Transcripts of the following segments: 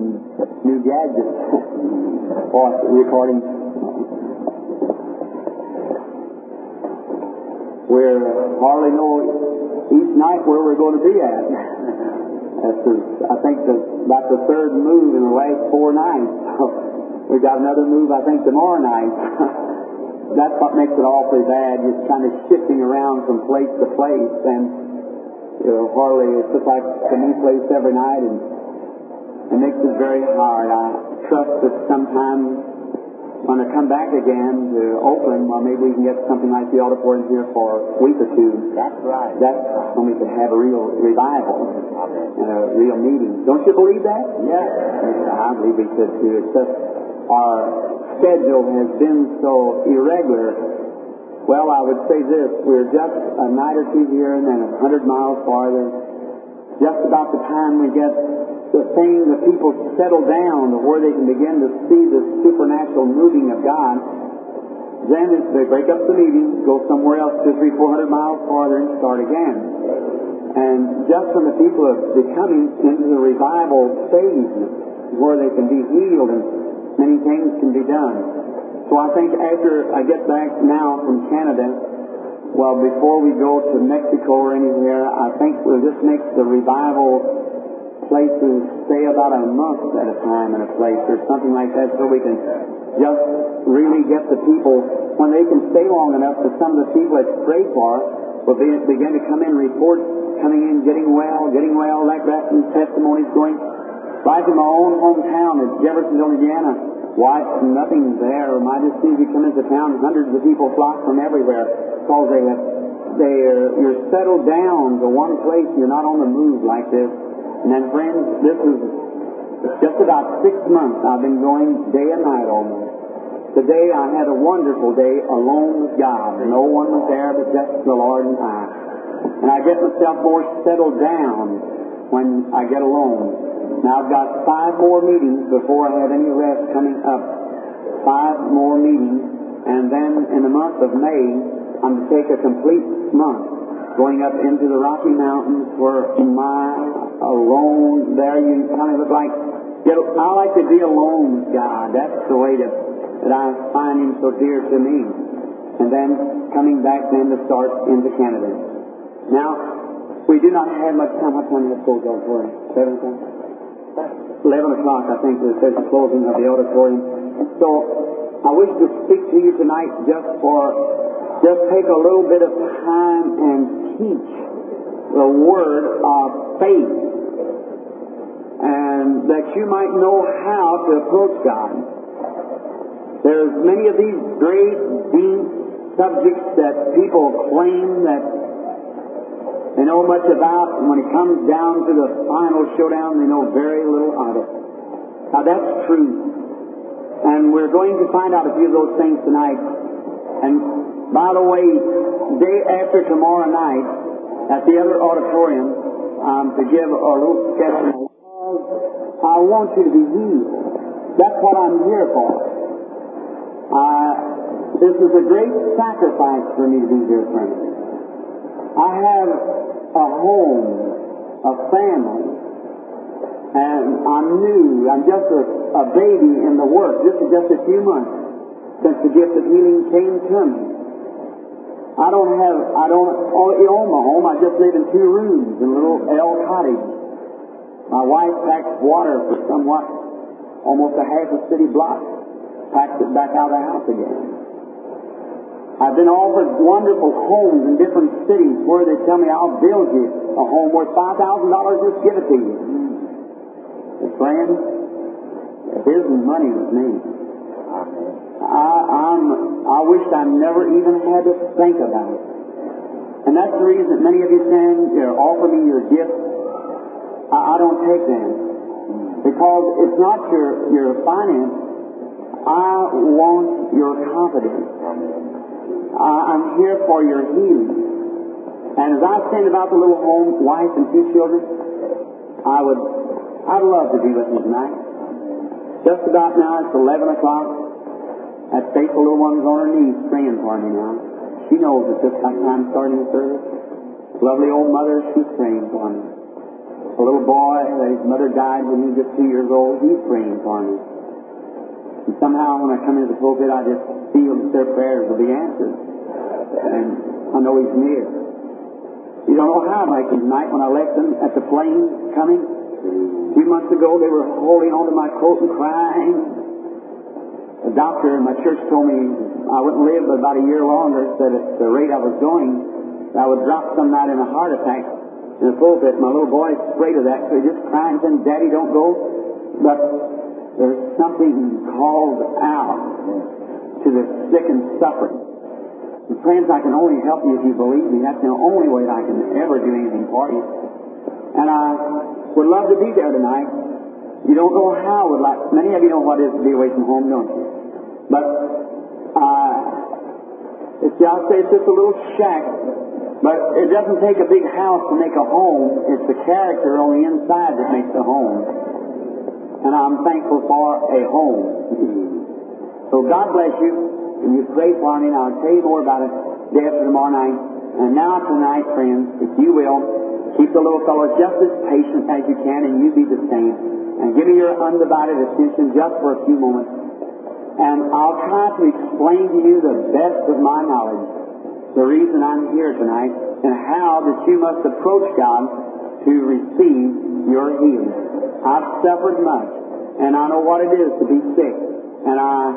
new gadgets. Or recording. We hardly know each night where we're going to be at. I think about the third move in the last 4 nights. We got another move, I think, tomorrow night. That's what makes it awfully bad. You're kind of shifting around from place to place, and hardly, it's just like a new place every night, and it makes it very hard. I trust that sometime when I come back again to Oakland, well, maybe we can get something like the auditorium here for a week or two. That's right. That's when we can have a real revival and a real meeting. Don't you believe that? Yes. I believe we should too. It's just our schedule has been so irregular. Well, I would say this. We're just a night or two here and then 100 miles farther. Just about the time we get the people settle down to where they can begin to see the supernatural moving of God, then they break up the meeting, go somewhere else 200, 300, 400 miles farther and start again. And just when the people are becoming into the revival phase where they can be healed and many things can be done. So I think after I get back now from Canada, well, before we go to Mexico or anywhere, I think we'll just make the revival places stay about a month at a time in a place or something like that, so we can just really get the people, when they can stay long enough, that some of the people that strayed far will begin to come in, reports coming in, getting well, like that, and testimonies going. Right in my own hometown in Jeffersonville, Indiana, watch, nothing's there. Might as soon as you come into town, hundreds of people flock from everywhere because you're settled down to one place. You're not on the move like this. And then, friends, this is just about 6 months I've been going day and night almost. Today I had a wonderful day alone with God. No one was there but just the Lord and I. And I get myself more settled down when I get alone. Now I've got 5 more meetings before I have any rest coming up. 5 more meetings. And then in the month of May, I'm to take a complete month going up into the Rocky Mountains where alone there you kind of look like, I like to be alone with God. That's the way that I find Him so dear to me. And then coming back then to start into Canada. Now, we do not have much time. What time is it closed auditorium? 7 o'clock? 11 o'clock, I think, it says the closing of the auditorium. So, I wish to speak to you tonight just take a little bit of time and teach the word of faith, and that you might know how to approach God. There's many of these great, deep subjects that people claim that they know much about, and when it comes down to the final showdown, they know very little of it. Now that's true. And we're going to find out a few of those things tonight. And by the way, day after tomorrow night, at the other auditorium, to give a little schedule, I want you to be healed. That's what I'm here for. This is a great sacrifice for me to be here, friends. I have a home, a family, and I'm new. I'm just a baby in the work. This is just a few months since the gift of healing came to me. I don't own my home. I just live in 2 rooms in a little L cottage. My wife packs water for somewhat, almost a half a city block, packs it back out of the house again. I've been offered wonderful homes in different cities where they tell me, I'll build you a home worth $5,000, just give it to you. But friends, it isn't money with me. I wish I never even had to think about it. And that's the reason that many of you saying, offer me your gifts. I don't take them. Because it's not your finance. I want your confidence. I'm here for your healing. And as I stand about the little home, wife and 2 children, I'd love to be with you tonight. Just about now, it's 11 o'clock. That faithful little one's on her knees praying for me now. She knows it's just like time starting the service. Lovely old mother, she's praying for me. A little boy that his mother died when he was just 2 years old, he's praying for me. And somehow when I come into the pulpit, I just feel that their prayers will be answered. And I know he's near. You don't know how, like tonight when I left them at the plane coming. A few months ago, they were holding onto my coat and crying. The doctor in my church told me I wouldn't live but about a year longer, said at the rate I was going, I would drop some night in a heart attack in the pulpit. My little boy's afraid of that, so he just crying, saying, Daddy, don't go. But there's something called out to the sick and suffering. And friends, I can only help you if you believe me. That's the only way that I can ever do anything for you. And I would love to be there tonight. You don't know how. Many of you know what it is to be away from home, don't you? But I'll say it's just a little shack. But it doesn't take a big house to make a home. It's the character on the inside that makes a home. And I'm thankful for a home. So God bless you. And you pray for me, and I'll tell you more about it day after tomorrow night. And now tonight, friends, if you will, keep the little fellow just as patient as you can, and you be the same. And give me your undivided attention just for a few moments. And I'll try to explain to you the best of my knowledge the reason I'm here tonight, and how that you must approach God to receive your healing. I've suffered much, and I know what it is to be sick. And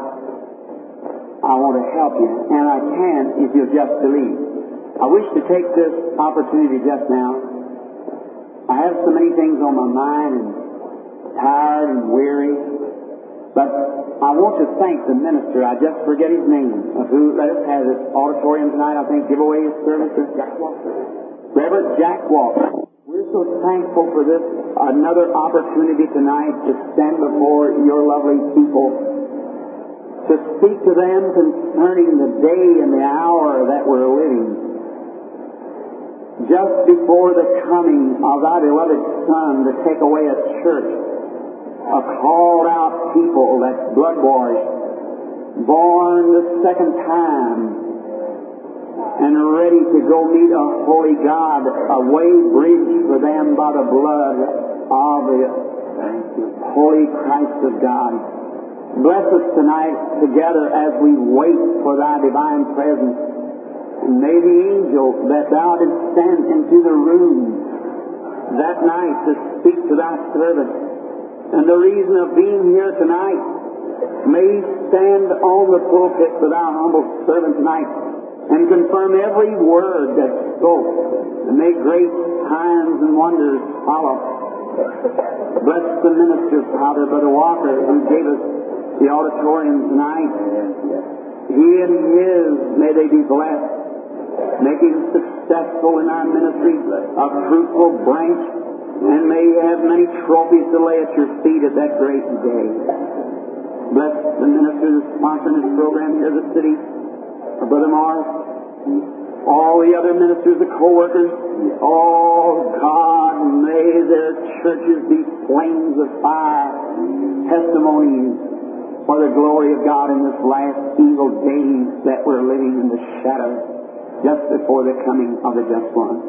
I want to help you, and I can if you'll just believe. I wish to take this opportunity just now. I have so many things on my mind, and tired and weary, but I want to thank the minister. I just forget his name, of who let us have this auditorium tonight. I think give away his service to Jack Walker. Reverend Jack Walker. We're so thankful for this another opportunity tonight to stand before your lovely people, to speak to them concerning the day and the hour that we're living. Just before the coming of thy beloved Son to take away a church, a called out people that's blood washed, born the second time, and ready to go meet a holy God, a way bridged for them by the blood of the holy Christ of God. Bless us tonight together as we wait for thy divine presence. And may the angel that thou didst send into the room that night to speak to thy servant, and the reason of being here tonight, may stand on the pulpit for thy humble servant tonight and confirm every word that spoke, and may great signs and wonders follow. Bless the minister, Father, Brother Walker, who gave us the auditorium tonight. He and his, may they be blessed, making successful in our ministry, a fruitful branch, and may you have many trophies to lay at your feet at that great day. Bless the minister that's sponsoring this program here in the city, our Brother Morris, all the other ministers, the co-workers. Oh God, may their churches be flames of fire, testimonies for the glory of God in this last evil days that we're living in the shadow, just before the coming of the just one.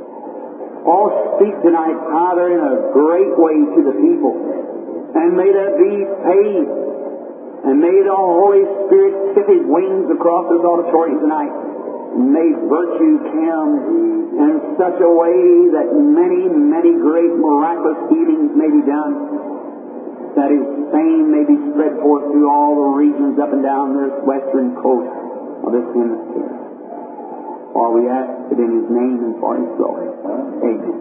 Oh, speak tonight, Father, in a great way to the people, and may there be faith, and may the Holy Spirit tip His wings across this auditorium tonight. May virtue come in such a way that many, many great miraculous healings may be done, that His fame may be spread forth through all the regions up and down this western coast of this hemisphere. For we ask it in His name and for His glory. Amen.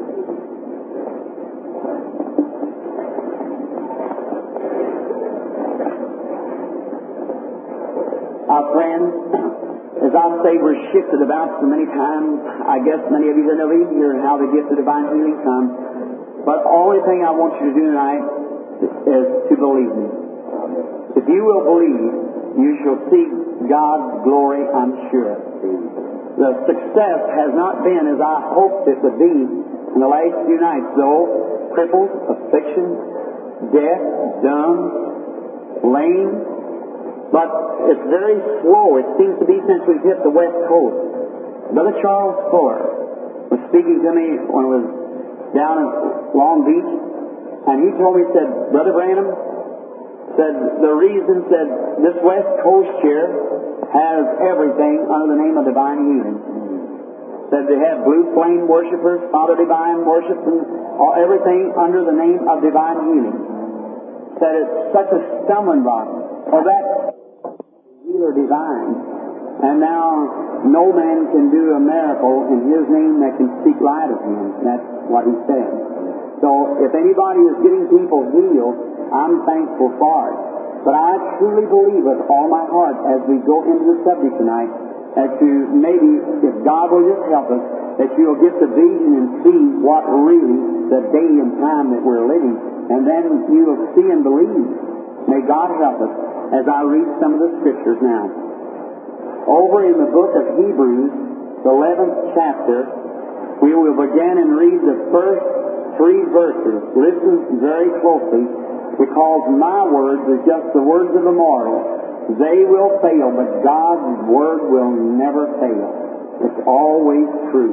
Our friends, as I say, we're shifted about so many times. I guess many of you don't even hear how the gift of divine healing comes. But the only thing I want you to do tonight is to believe me. If you will believe, you shall see God's glory, I'm sure. The success has not been as I hoped it would be in the last few nights, though. Crippled, affliction, deaf, dumb, lame. But it's very slow. It seems to be since we've hit the West Coast. Brother Charles Fuller was speaking to me when it was down in Long Beach, and he told me, said, Brother Branham, said, the reason, said, this West Coast here has everything under the name of divine healing. Said they have blue flame worshipers, Father Divine worship, and everything under the name of divine healing. Said it's such a stumbling block. Well, that healer divine, and now no man can do a miracle in His name that can speak light of Him. That's what He said. So if anybody is getting people healed, I'm thankful for it. But I truly believe with all my heart as we go into the subject tonight, that you maybe, if God will just help us, that you'll get the vision and see what really the day and time that we're living, and then you'll see and believe. May God help us as I read some of the Scriptures now. Over in the book of Hebrews, the 11th chapter, we will begin and read the first 3 verses. Listen very closely, because my words are just the words of the mortal. They will fail, but God's Word will never fail. It's always true.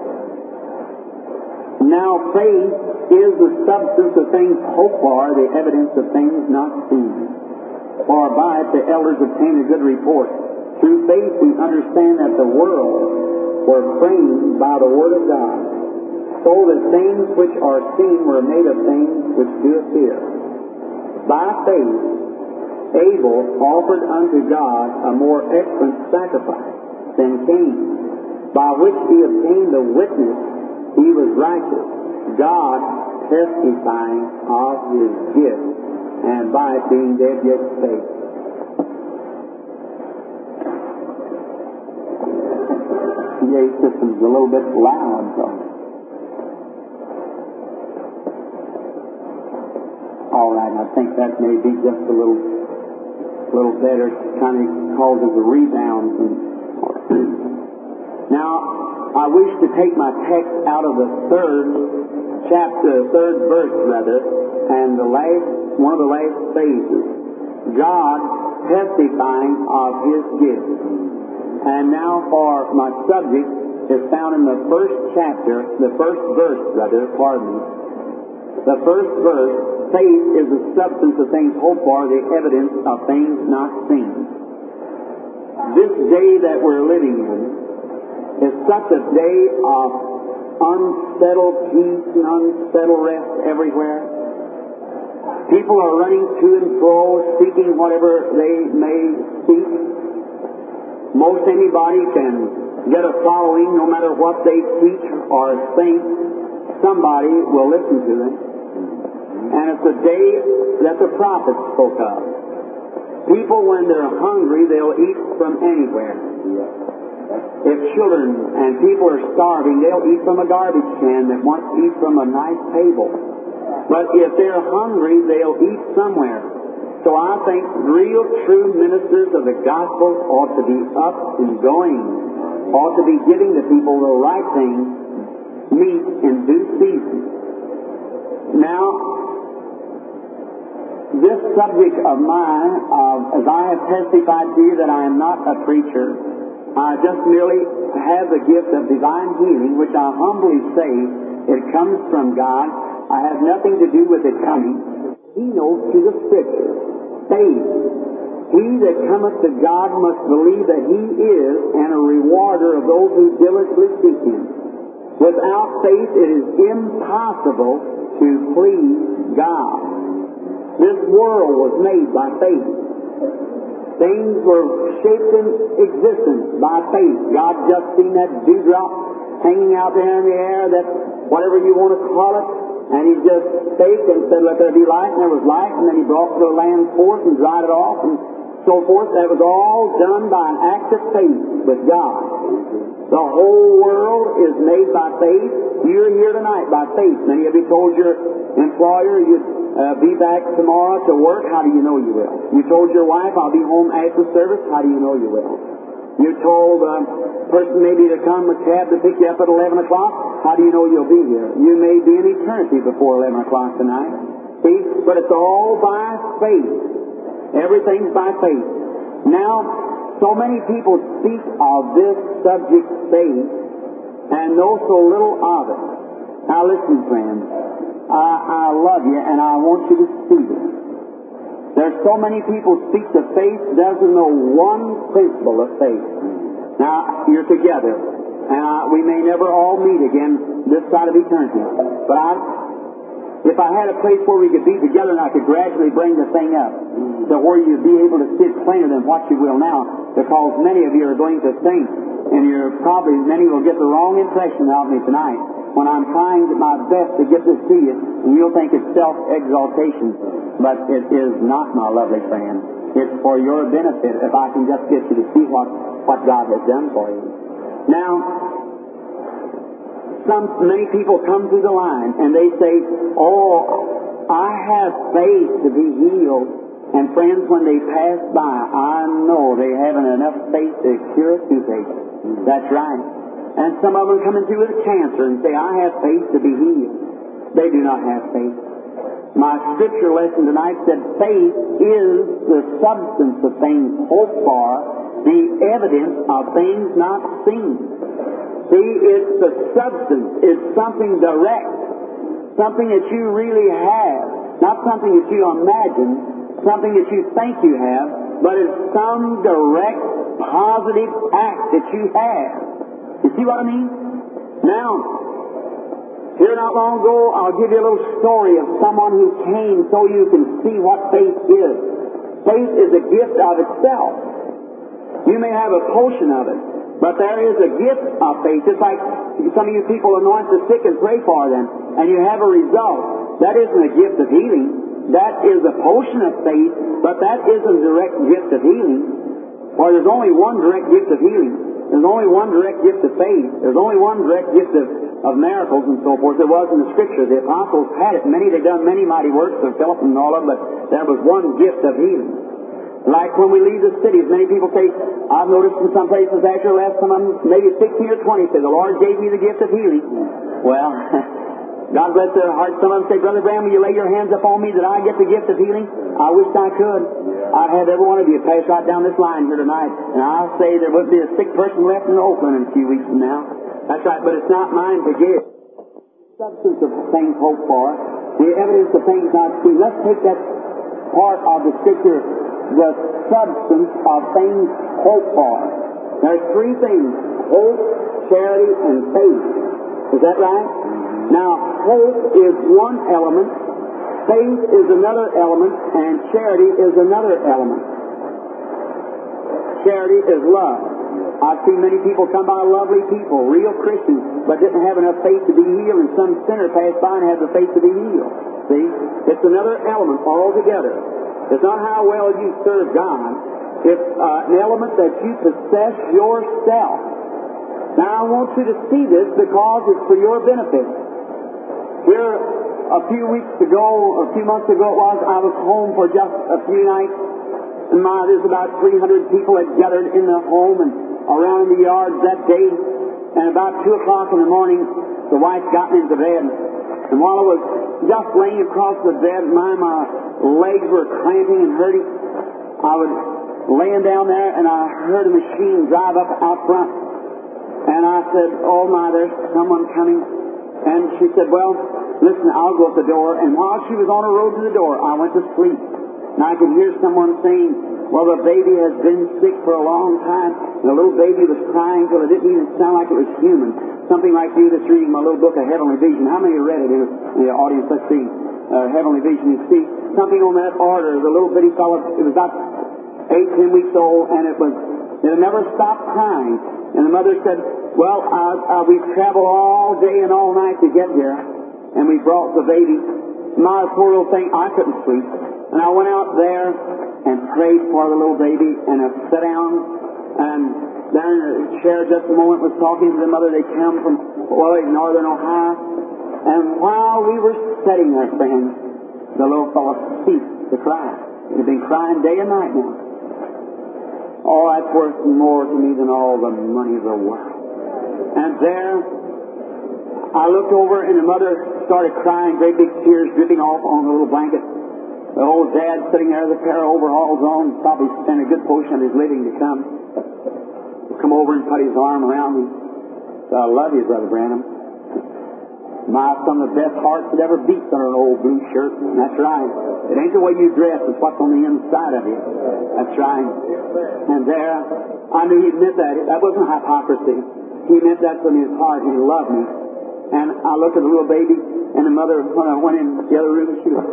Now faith is the substance of things hoped for, the evidence of things not seen. For by it the elders obtained a good report. Through faith we understand that the world were framed by the Word of God, so that things which are seen were made of things which do appear. By faith Abel offered unto God a more excellent sacrifice than Cain, by which he obtained the witness he was righteous, God testifying of his gift, and by it being dead yet spake. PA system's a little bit loud, so. All right, I think that may be just a little better. It kind of causes a rebound. Now, I wish to take my text out of the third verse, and one of the last phases. God testifying of His gift. And now for my subject is found in the first verse. The first verse, faith is the substance of things hoped for, the evidence of things not seen. This day that we're living in is such a day of unsettled peace and unsettled rest everywhere. People are running to and fro, speaking whatever they may speak. Most anybody can get a following, no matter what they teach or think. Somebody will listen to them. And it's a day that the prophets spoke of. People, when they're hungry, they'll eat from anywhere. If children and people are starving, they'll eat from a garbage can that wants to eat from a nice table. But if they're hungry, they'll eat somewhere. So I think real, true ministers of the gospel ought to be up and going, ought to be giving the people the right things, meat in due season. Now, this subject of mine, as I have testified to you that I am not a preacher, I just merely have the gift of divine healing, which I humbly say it comes from God. I have nothing to do with it coming. He knows through the Scripture. Faith. He that cometh to God must believe that He is, and a rewarder of those who diligently seek Him. Without faith it is impossible to please God. This world was made by faith. Things were shaped in existence by faith. God just seen that dewdrop hanging out there in the air, that whatever you want to call it, and He just spake and said, let there be light, and there was light, and then He brought the land forth and dried it off, and so forth. That was all done by an act of faith with God. The whole world is made by faith. You're here tonight by faith. Many of you told your employer you'd be back tomorrow to work. How do you know you will? You told your wife, I'll be home after service. How do you know you will? You told a person maybe to come a cab to pick you up at 11 o'clock. How do you know you'll be here? You may be in eternity before 11 o'clock tonight. See? But it's all by faith. Everything's by faith. Now, so many people speak of this subject, faith, and know so little of it. Now listen, friends. I love you, and I want you to see this. There's so many people speak of faith, doesn't know one principle of faith. Now, you're together, and we may never all meet again this side of eternity. But if I had a place where we could be together and I could gradually bring the thing up to where you'd be able to see it plainer than what you will now, because many of you are going to think, and many will get the wrong impression of me tonight when I'm trying my best to get this to you, and you'll think it's self-exaltation. But it is not, my lovely friend. It's for your benefit if I can just get you to see what God has done for you. Now, many people come through the line and they say, "Oh, I have faith to be healed." And friends, when they pass by, I know they haven't enough faith to cure a toothache. That's right. And some of them come through with cancer and say, "I have faith to be healed." They do not have faith. My scripture lesson tonight said faith is the substance of things hoped for, the evidence of things not seen. See, it's the substance. It's something direct, something that you really have, not something that you imagine, something that you think you have, but it's some direct, positive act that you have. You see what I mean? Now, here not long ago, I'll give you a little story of someone who came so you can see what faith is. Faith is a gift of itself. You may have a portion of it, but there is a gift of faith. Just like some of you people anoint the sick and pray for them, and you have a result. That isn't a gift of healing. That is a portion of faith, but that isn't a direct gift of healing. For there's only one direct gift of healing. There's only one direct gift of faith. There's only one direct gift of miracles and so forth. There was in the Scripture. The apostles had it. They've done many mighty works of Philip and all of them, but there was one gift of healing. Like when we leave the cities, many people say, I've noticed in some places after I left, some of them, maybe 16 or 20, say, the Lord gave me the gift of healing. Well, God bless their hearts. Some of them say, Brother Branham, will you lay your hands upon me that I get the gift of healing? I wish I could. I'd have every one of you pass right down this line here tonight, and I'll say there wouldn't be a sick person left in Oakland in a few weeks from now. That's right, but it's not mine to give. Substance of things hoped for, the evidence of things not seen. Let's take that part of the Scripture, the substance of things hoped for. There's three things: hope, charity, and faith. Is that right? Now, hope is one element, faith is another element, and charity is another element. Charity is love. I've seen many people come by, lovely people, real Christians, but didn't have enough faith to be healed, and some sinner passed by and had the faith to be healed. See? It's another element altogether. It's not how well you serve God. It's an element that you possess yourself. Now, I want you to see this because it's for your benefit. Here, a few weeks ago, or a few months ago it was, I was home for just a few nights, and there's about 300 people had gathered in the home and around the yard that day, and about 2 o'clock in the morning, the wife got me into bed, and while I was just laying across the bed, my legs were cramping and hurting. I was laying down there, and I heard a machine drive up out front, and I said, "Oh my, there's someone coming." And she said, "Well, listen, I'll go at the door." And while she was on her road to the door, I went to sleep. And I could hear someone saying, "Well, the baby has been sick for a long time." And the little baby was crying till it didn't even sound like it was human. Something like you that's reading my little book of Heavenly Vision. How many read it in the audience? Let's see. Heavenly Vision. You see something on that order. The little bitty fellow, it was about 8-10 weeks old, and it never stopped crying. And the mother said, "Well, we've traveled all day and all night to get here, and we brought the baby." My poor little thing, I couldn't sleep. And I went out there and prayed for the little baby, and I sat down, and there in the chair just a moment was talking to the mother. They come from northern Ohio. And while we were sitting there, friends, the little fellow ceased to cry. He had been crying day and night now. Oh, that's worth more to me than all the money of the world. And there, I looked over, and the mother started crying, great big tears dripping off on the little blanket. The old dad sitting there with a pair of overalls on, probably spent a good portion of his living to come over and put his arm around me. So, "I love you, Brother Branham." Some of the best hearts that ever beats under an old blue shirt. That's right. It ain't the way you dress, it's what's on the inside of you. That's right. And there, I knew he meant that. That wasn't hypocrisy. He meant that from his heart. He loved me. And I looked at the little baby, and the mother, when I went in the other room, she was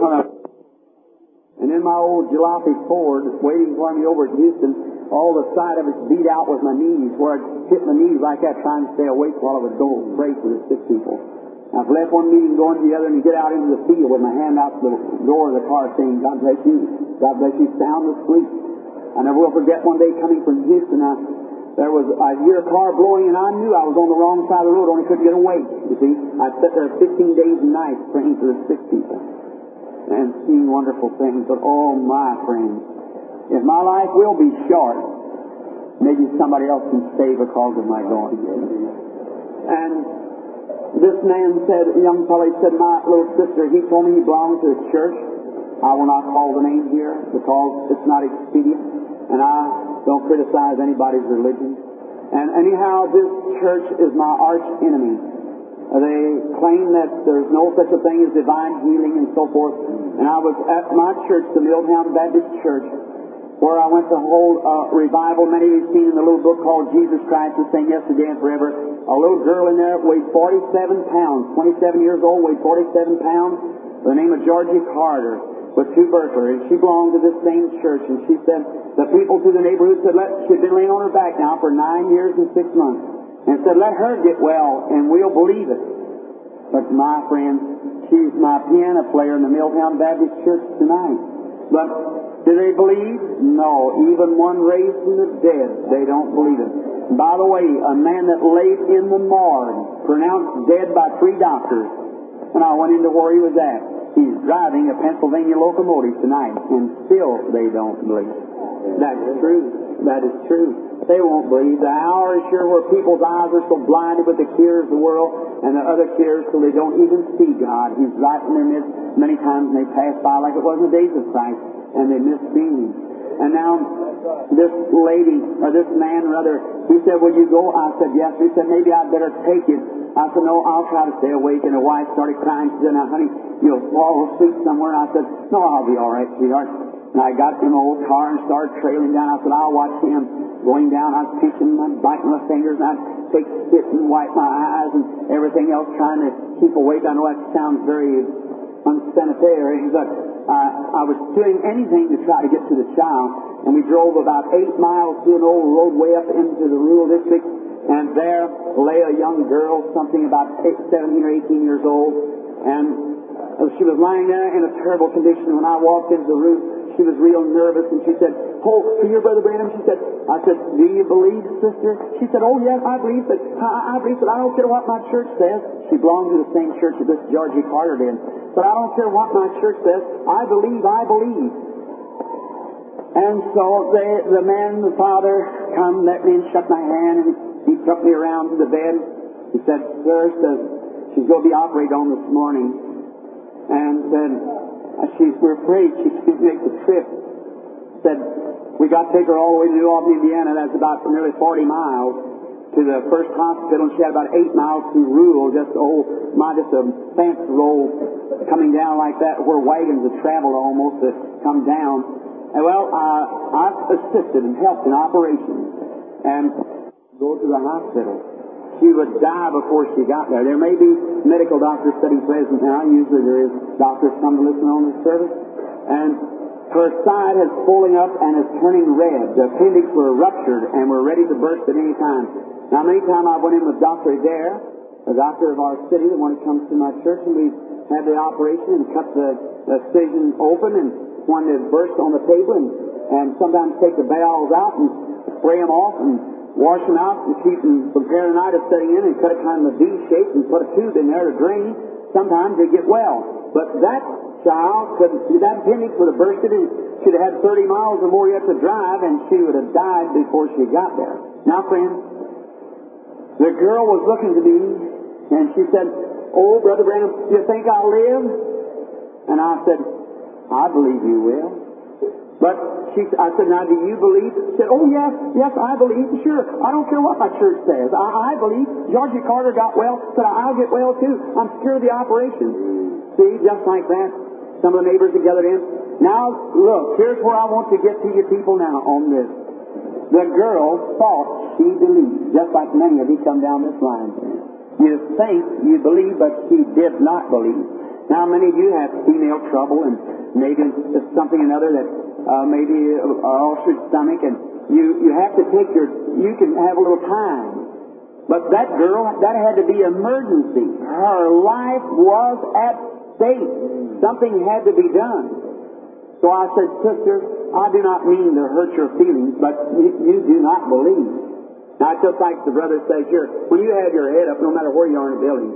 and then my old jalopy Ford waiting for me over at Houston, all the side of it beat out with my knees, where I'd hit my knees like that trying to stay awake while I was going pray for the sick people. I've left one meeting going to the other and get out into the field with my hand out to the door of the car saying, God bless you, sound asleep. I never will forget one day coming from Houston, there was I hear a car blowing and I knew I was on the wrong side of the road, only couldn't get away. You see, I'd sat there 15 days and nights praying for the sick people and seeing wonderful things. But oh my friends, if my life will be short, maybe somebody else can stay because of my going. And this man said, a young fellow, he said, my little sister, he told me he belonged to a church. I will not call the name here because it's not expedient, and I don't criticize anybody's religion. And anyhow, this church is my arch enemy. They claim that there's no such a thing as divine healing and so forth. And I was at my church, the Milltown Baptist Church, where I went to hold a revival. Many of you have seen in the little book called Jesus Christ, the same yesterday and forever. A little girl in there weighed 47 pounds, 27 years old, weighed 47 pounds, by the name of Georgie Carter, with two burglars. And she belonged to this same church. And she said, the people through the neighborhood said, she'd been laying on her back now for 9 years and 6 months. And said, let her get well, and we'll believe it. But my friend, she's my piano player in the Milltown Baptist Church tonight. But do they believe? No. Even one raised from the dead, they don't believe it. By the way, a man that laid in the morgue, pronounced dead by 3 doctors, and I went into where he was at. He's driving a Pennsylvania locomotive tonight, and still they don't believe. That's true. That is true. They won't believe. The hour is sure where people's eyes are so blinded with the cares of the world and the other cares till they don't even see God. He's right in their midst. Many times they pass by like it was in the days of Christ, and they miss being. And now this lady, or this man rather, he said, will you go? I said, yes. He said, maybe I'd better take it. I said, no, I'll try to stay awake. And the wife started crying. She said, now, honey, you'll fall asleep somewhere. And I said, no, I'll be all right, sweetheart. And I got in the old car and started trailing down. I said, I'll watch him going down. I was pinching, I'd biting my fingers, and I'd take spit and wipe my eyes and everything else, trying to keep awake. I know that sounds very unsanitary, but I was doing anything to try to get to the child. And we drove about 8 miles through an old road way up into the rural district, and there lay a young girl, something about 17 or 18 years old, and she was lying there in a terrible condition. When I walked into the room, she was real nervous, and she said, oh, to your Brother Branham, she said, I said, do you believe, sister? She said, oh, yes, I believe, but I believe that I don't care what my church says. She belonged to the same church that this Georgie Carter did. But I don't care what my church says. I believe, I believe. And so the man, the father, come, met me and shook my hand, and he took me around to the bed. He said, sir, she's going to be operated on this morning. And said, we're afraid she can't make the trip. Said, we got to take her all the way to New Albany, Indiana. That's about nearly 40 miles to the first hospital. And she had about 8 miles to rural, just a fence roll coming down like that, where wagons would travel almost to come down. And well, I assisted and helped in operations and go to the hospital. She would die before she got there. There may be medical doctors sitting present now. Usually there is doctors come to listen on this service. And her side is pulling up and is turning red. The appendix were ruptured and were ready to burst at any time. Now, many times I went in with Dr. Adair, a doctor of our city, the one who comes to my church, and we had the operation and cut the incision open, and one that burst on the table, and sometimes take the bowels out and spray them off and wash them out and keep them from peritonitis setting in, and cut it kind of a V shape and put a tube in there to drain. Sometimes they get well. But that child that appendix would have bursted, and she'd have had 30 miles or more yet to drive, and she would have died before she got there. Now, friends, the girl was looking to me, and she said, oh, Brother Branham, do you think I'll live? And I said, I believe you will. But I said, now do you believe? She said, oh yes, I believe. Sure, I don't care what my church says. I believe. Georgie Carter got well. Said, I'll get well too. I'm sure of the operation. See, just like that. Some of the neighbors are gathered in. Now, look, here's where I want to get to you people now on this. The girl thought she believed, just like many of you come down this line. You think you believe, but she did not believe. Now, many of you have female trouble, and maybe it's something or another that maybe an ulcered stomach, and you have to take you can have a little time. But that girl, that had to be emergency. Her life was at stake. Something had to be done. So I said, sister, I do not mean to hurt your feelings, but you do not believe. Now, it's just like the brother says here, when you have your head up, no matter where you are in the building,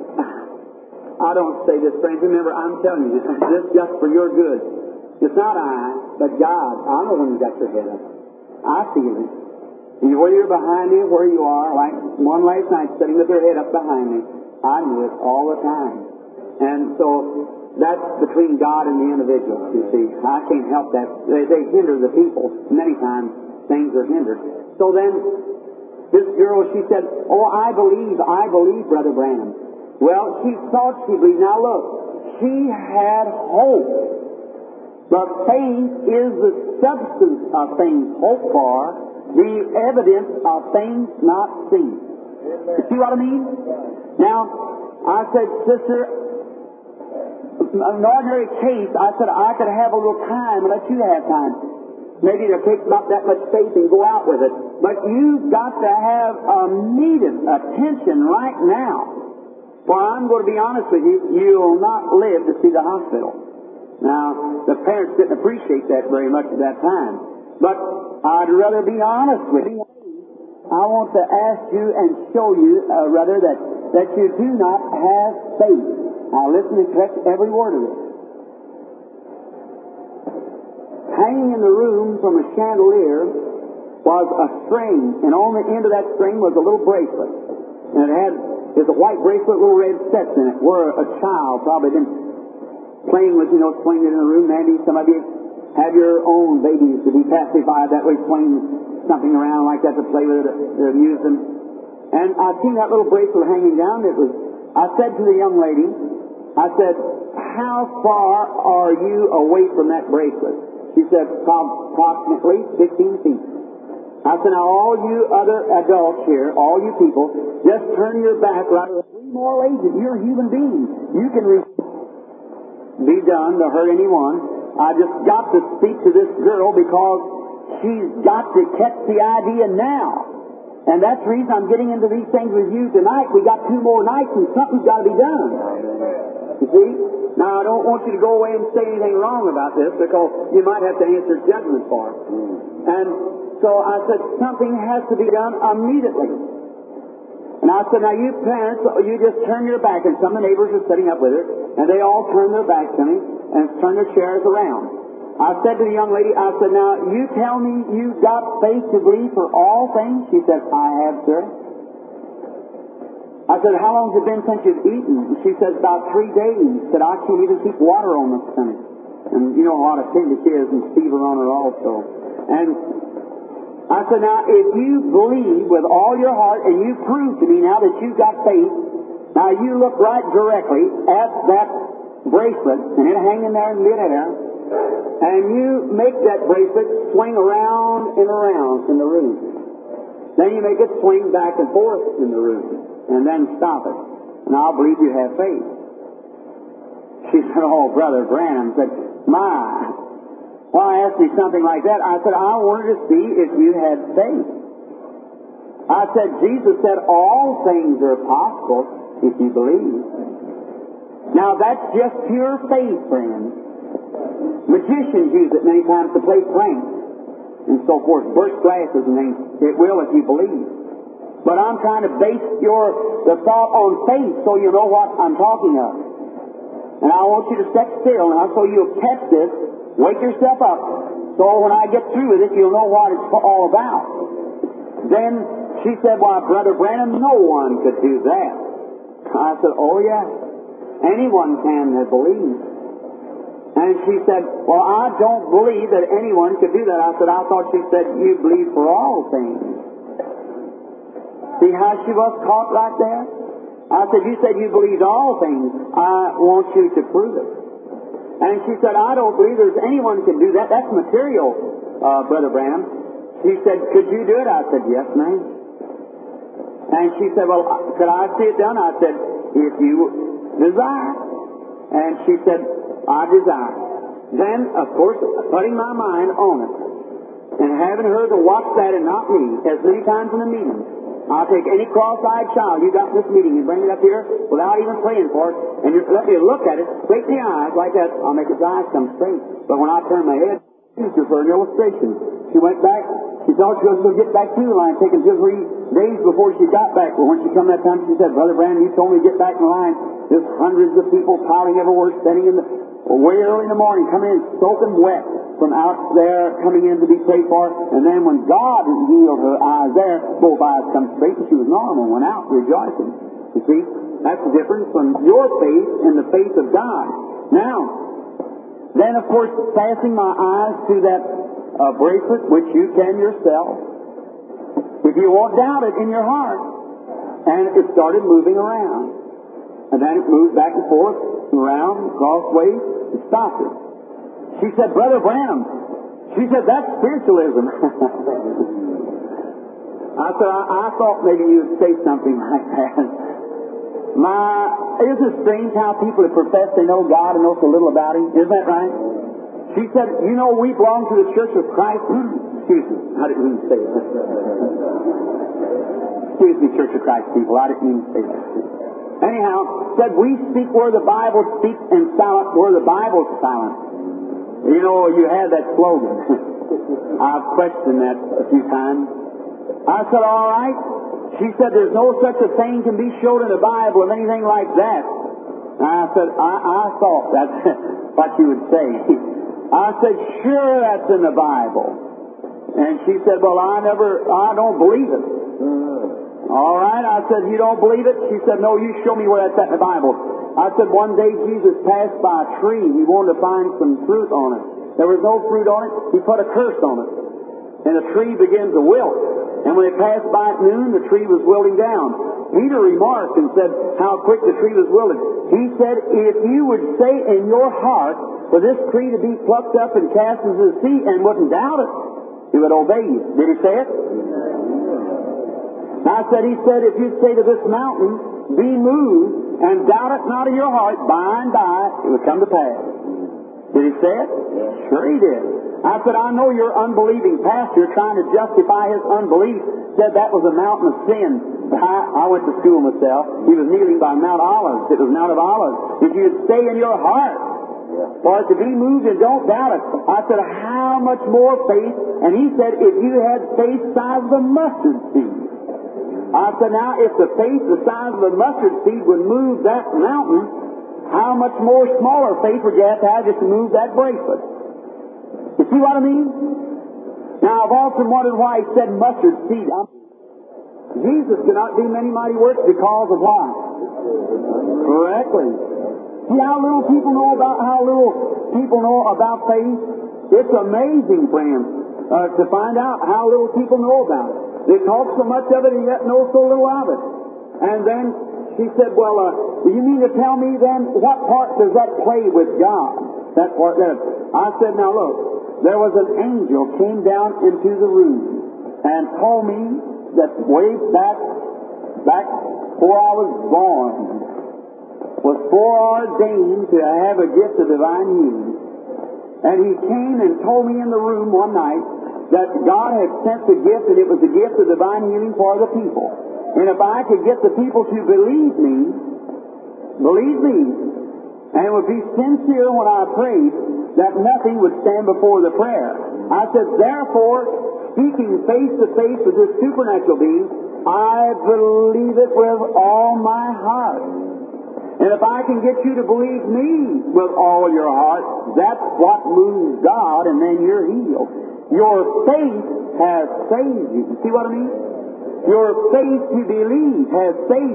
I don't say this, friends. Remember, I'm telling you, this just for your good. It's not I, but God. I know when you got your head up. I feel it. And whether you're behind me, where you are, like one last night sitting with her head up behind me, I knew it all the time. And so that's between God and the individual, you see. I can't help that. They hinder the people. Many times things are hindered. So then, this girl, she said, oh, I believe, Brother Branham. Well, she thought she believed. Now look, she had hope. But faith is the substance of things hoped for, the evidence of things not seen. You see what I mean? Now, I said, sister, in an ordinary case, I said, I could have a little time and let you have time. Maybe it'll take about that much faith and go out with it. But you've got to have immediate attention right now. For I'm going to be honest with you, you'll not live to see the hospital. Now, the parents didn't appreciate that very much at that time. But I'd rather be honest with you. I want to ask you and show you, rather, that you do not have faith. Now listen and correct every word of it. Hanging in the room from a chandelier was a string, and on the end of that string was a little bracelet. And it was a white bracelet, little red sets in it, where a child probably been playing with, swinging it in the room. Maybe some of you have your own babies to be pacified that way, swing something around like that to play with it, to amuse them. And I seen that little bracelet hanging down. I said to the young lady, I said, how far are you away from that bracelet? She said, approximately 15 feet. I said, now all you other adults here, all you people, just turn your back right away. 3 more ages. You're a human being. You can be done to hurt anyone. I just got to speak to this girl because she's got to catch the idea now. And that's the reason I'm getting into these things with you tonight. We got 2 more nights and something's got to be done. You see? Now, I don't want you to go away and say anything wrong about this because you might have to answer judgment for it. And so I said, something has to be done immediately. And I said, now you parents, you just turn your back. And some of the neighbors are sitting up with her, and they all turn their backs to me and turn their chairs around. I said to the young lady, I said, now you tell me you've got faith to believe for all things? She said, I have, sir. I said, how long has it been since you've eaten? And she said, about 3 days. She said, I can't even keep water on my stomach. And you know how appendix is, and fever on her also. And I said, now, if you believe with all your heart, and you prove to me now that you've got faith, now you look right directly at that bracelet, and it hanging there in midair, and you make that bracelet swing around and around in the room. Then you make it swing back and forth in the room, and then stop it. And I'll believe you have faith. She said, oh, Brother Branham said, my. Why ask me something like that? I said, I wanted to see if you had faith. I said, Jesus said, all things are possible if you believe. Now, that's just pure faith, friends. Magicians use it many times to play pranks and so forth, burst glasses and things. It will if you believe. But I'm trying to base the thought on faith so you know what I'm talking of. And I want you to sit still now so you'll catch this. Wake yourself up, so when I get through with it, you'll know what it's all about. Then she said, why, Brother Branham, no one could do that. I said, oh, yeah. Anyone can that believes. And she said, well, I don't believe that anyone could do that. I said, I thought she said you believe for all things. See how she was caught right there? I said, you said you believed all things. I want you to prove it. And she said, I don't believe there's anyone can do that. That's material, Brother Branham. She said, could you do it? I said, yes, ma'am. And she said, well, could I see it done? I said, if you desire. And she said, I desire. Then, of course, putting my mind on it, and having her to watch that and not me, as many times in the meeting, I'll take any cross-eyed child you got in this meeting and bring it up here without even praying for it, and you let me look at it, straight in the eyes like that. I'll make its eyes come straight. But when I turn my head, I used her for an illustration. She went back. She thought she was going to get back to the line, taking 2 or 3 days before she got back. But when she come that time, she said, Brother Branham, you told me to get back in the line. There's hundreds of people piling everywhere, standing in the way early in the morning, coming in soaking wet from out there, coming in to be prayed for. And then when God healed her eyes there, both eyes come straight, and she was normal, went out rejoicing. You see, that's the difference from your faith and the faith of God. Now, then of course, passing my eyes to that bracelet, which you can yourself, if you won't doubt it in your heart, and it started moving around. And then it moved back and forth, around, crossways, and stopped it. She said, Brother Branham, she said, that's spiritualism. I said, I thought maybe you'd say something like that. Isn't it strange how people that profess they know God and know so little about Him? Isn't that right? She said, you know, we belong to the Church of Christ. Excuse me, I didn't mean to say that. Excuse me, Church of Christ people, I didn't mean to say that. Anyhow, said we speak where the Bible speaks and silent where the Bible's silent. You know, you have that slogan. I've questioned that a few times. I said, all right. She said, there's no such a thing can be showed in the Bible or anything like that. I said, I thought that's what you would say. I said, sure, that's in the Bible. And she said, well, I don't believe it. All right, I said, you don't believe it? She said, no, you show me where that's at in the Bible. I said, one day Jesus passed by a tree. He wanted to find some fruit on it. There was no fruit on it. He put a curse on it. And the tree began to wilt. And when it passed by at noon, the tree was wilting down. Peter remarked and said how quick the tree was wilting. He said, if you would say in your heart for this tree to be plucked up and cast into the sea and wouldn't doubt it, he would obey you. Did he say it? He said, if you'd say to this mountain, be moved, and doubt it not in your heart, by and by it would come to pass. Did he say it? Yes. Sure he did. I said, I know your unbelieving pastor trying to justify his unbelief said that was a mountain of sin. I went to school myself. He was kneeling by Mount Olives. It was Mount of Olives. If you'd say in your heart, for it to be moved and don't doubt it. I said, how much more faith? And he said, if you had faith the size of a mustard seed. I said, now, if the faith the size of a mustard seed would move that mountain, how much more smaller faith would you have to have just to move that bracelet? You see what I mean? Now, I've often wondered why he said mustard seed. Jesus could not do many mighty works because of what? Correctly. See how little people know about faith? It's amazing, friends, to find out how little people know about it. They talk so much of it and yet know so little of it. And then she said, well, do you mean to tell me then what part does that play with God? That part there. I said, now look, there was an angel came down into the room and told me that way back before I was born was foreordained to have a gift of divine healing. And he came and told me in the room one night that God had sent the gift, and it was the gift of divine healing for the people. And if I could get the people to believe me, and would be sincere when I prayed, that nothing would stand before the prayer. I said, therefore, speaking face to face with this supernatural being, I believe it with all my heart. And if I can get you to believe me with all your heart, that's what moves God, and then you're healed. Your faith has saved you. You see what I mean? Your faith to believe has saved you.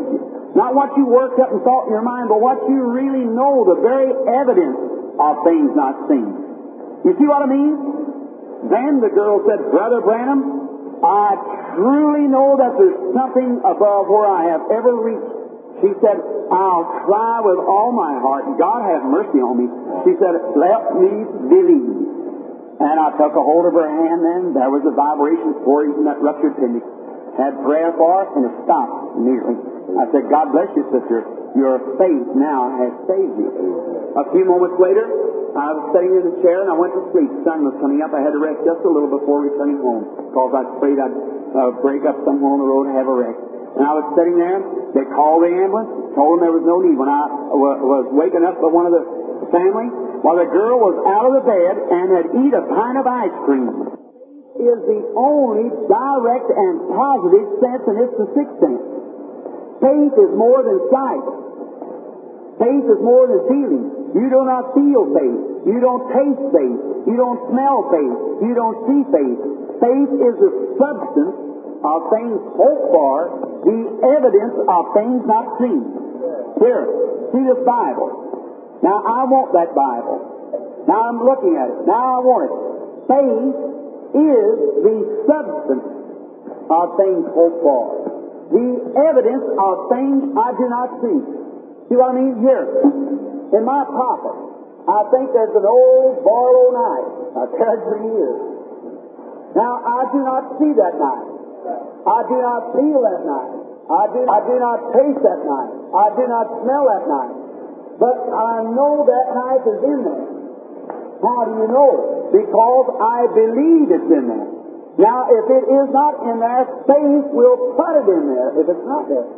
Not what you worked up and thought in your mind, but what you really know, the very evidence of things not seen. You see what I mean? Then the girl said, Brother Branham, I truly know that there's something above where I have ever reached. She said, I'll try with all my heart. God have mercy on me. She said, let me believe. And I took a hold of her hand then. There was a vibration for even that ruptured appendix. Had prayer for it, and it stopped immediately. I said, God bless you, sister. Your faith now has saved you. A few moments later, I was sitting in the chair, and I went to sleep. The sun was coming up. I had to rest just a little before returning home, because I was afraid I'd break up somewhere on the road and have a wreck. And I was sitting there. They called the ambulance, told them there was no need. When I was waking up by one of the family, while the girl was out of the bed and had eaten a pint of ice cream. Is the only direct and positive sense, and it's the sixth sense. Faith is more than sight. Faith is more than feeling. You do not feel faith. You don't taste faith. You don't smell faith. You don't see faith. Faith is the substance of things hoped for, the evidence of things not seen. Here, see this Bible. Now, I want that Bible. Now, I'm looking at it. Now, I want it. Faith is the substance of things hoped for, the evidence of things I do not see. See what I mean? Here, in my pocket, I think there's an old Barlow knife. I've carried for years. Now, I do not see that knife. I do not feel that knife. I do not taste that knife. I do not smell that knife. But I know that knife is in there. How do you know? Because I believe it's in there. Now, if it is not in there, faith will put it in there if it's not there.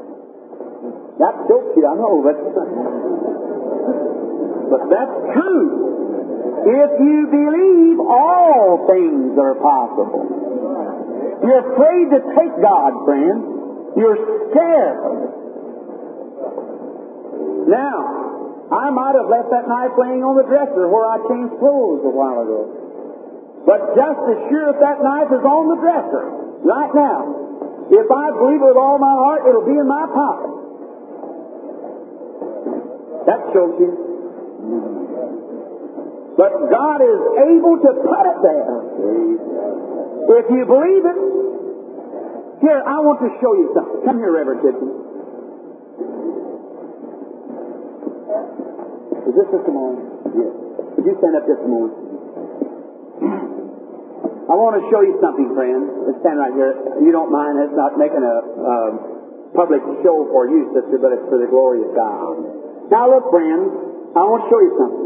That jokes you, I know, but that's true. If you believe, all things are possible. You're afraid to take God, friend. You're scared. Now, I might have left that knife laying on the dresser where I changed clothes a while ago. But just as sure if that knife is on the dresser right now, if I believe it with all my heart, it'll be in my pocket. That shows you. But God is able to put it there. If you believe it. Here, I want to show you something. Come here, Reverend Gibson. Is this just a moment? Yes. Would you stand up just a moment? I want to show you something, friend. Let's stand right here. You don't mind. It's not making a public show for you, sister, but it's for the glory of God. Now, look, friends. I want to show you something.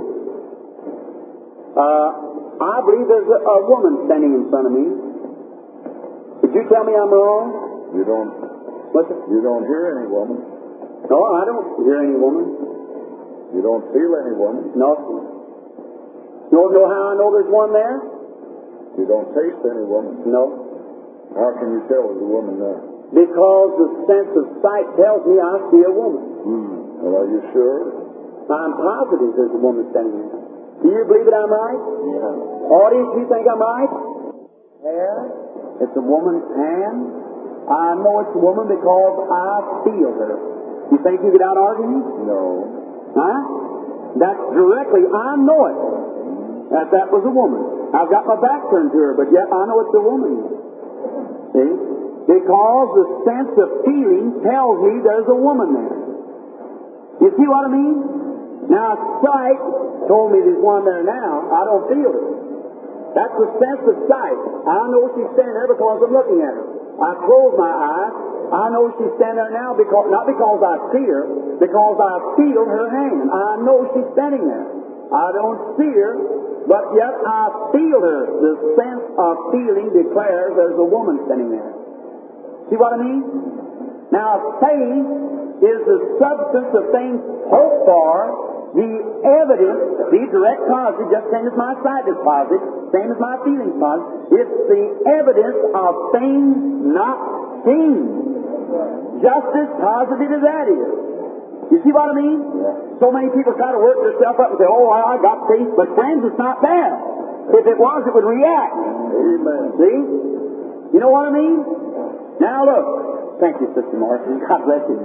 I believe there's a woman standing in front of me. Would you tell me I'm wrong? You don't. What's it? You don't hear any woman. No, I don't hear any woman. You don't feel any woman. No. You don't know how I know there's one there? You don't taste any woman. No. How can you tell there's a woman there? Because the sense of sight tells me I see a woman. Well, are you sure? I'm positive there's a woman standing there. Do you believe that I'm right? Yeah. Audience, do you think I'm right? Hair. It's a woman's hand. I know it's a woman because I feel her. You think you get out arguing? No. Huh? That's directly, I know it. That was a woman. I've got my back turned to her, but yet I know it's a woman. See? Because the sense of feeling tells me there's a woman there. You see what I mean? Now, sight told me there's one there now. I don't feel it. That's the sense of sight. I know she's standing there because I'm looking at her. I close my eyes. I know she's standing there now because not because I see her, because I feel her hand. I know she's standing there. I don't see her, but yet I feel her. The sense of feeling declares there's a woman standing there. See what I mean? Now, faith is the substance of things hoped for, the evidence, the direct positive, just same as my sight is positive, same as my feeling is positive. It's the evidence of things not seen. Just as positive as that is. You see what I mean? Yeah. So many people try to work themselves up and say, oh, I got faith, but friends, it's not there. If it was, it would react. Amen. See? You know what I mean? Now look. Thank you, Sister Morrison. God bless you.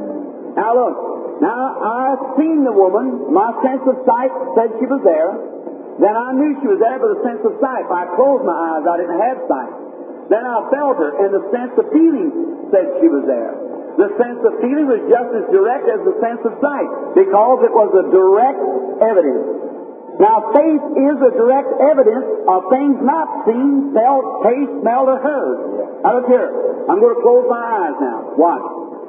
Now look, now I seen the woman, my sense of sight said she was there. Then I knew she was there by the sense of sight. If I closed my eyes, I didn't have sight. Then I felt her, and the sense of feeling said she was there. The sense of feeling was just as direct as the sense of sight, because it was a direct evidence. Now, faith is a direct evidence of things not seen, felt, tasted, smelled, or heard. Now, look here. I'm going to close my eyes now. Watch.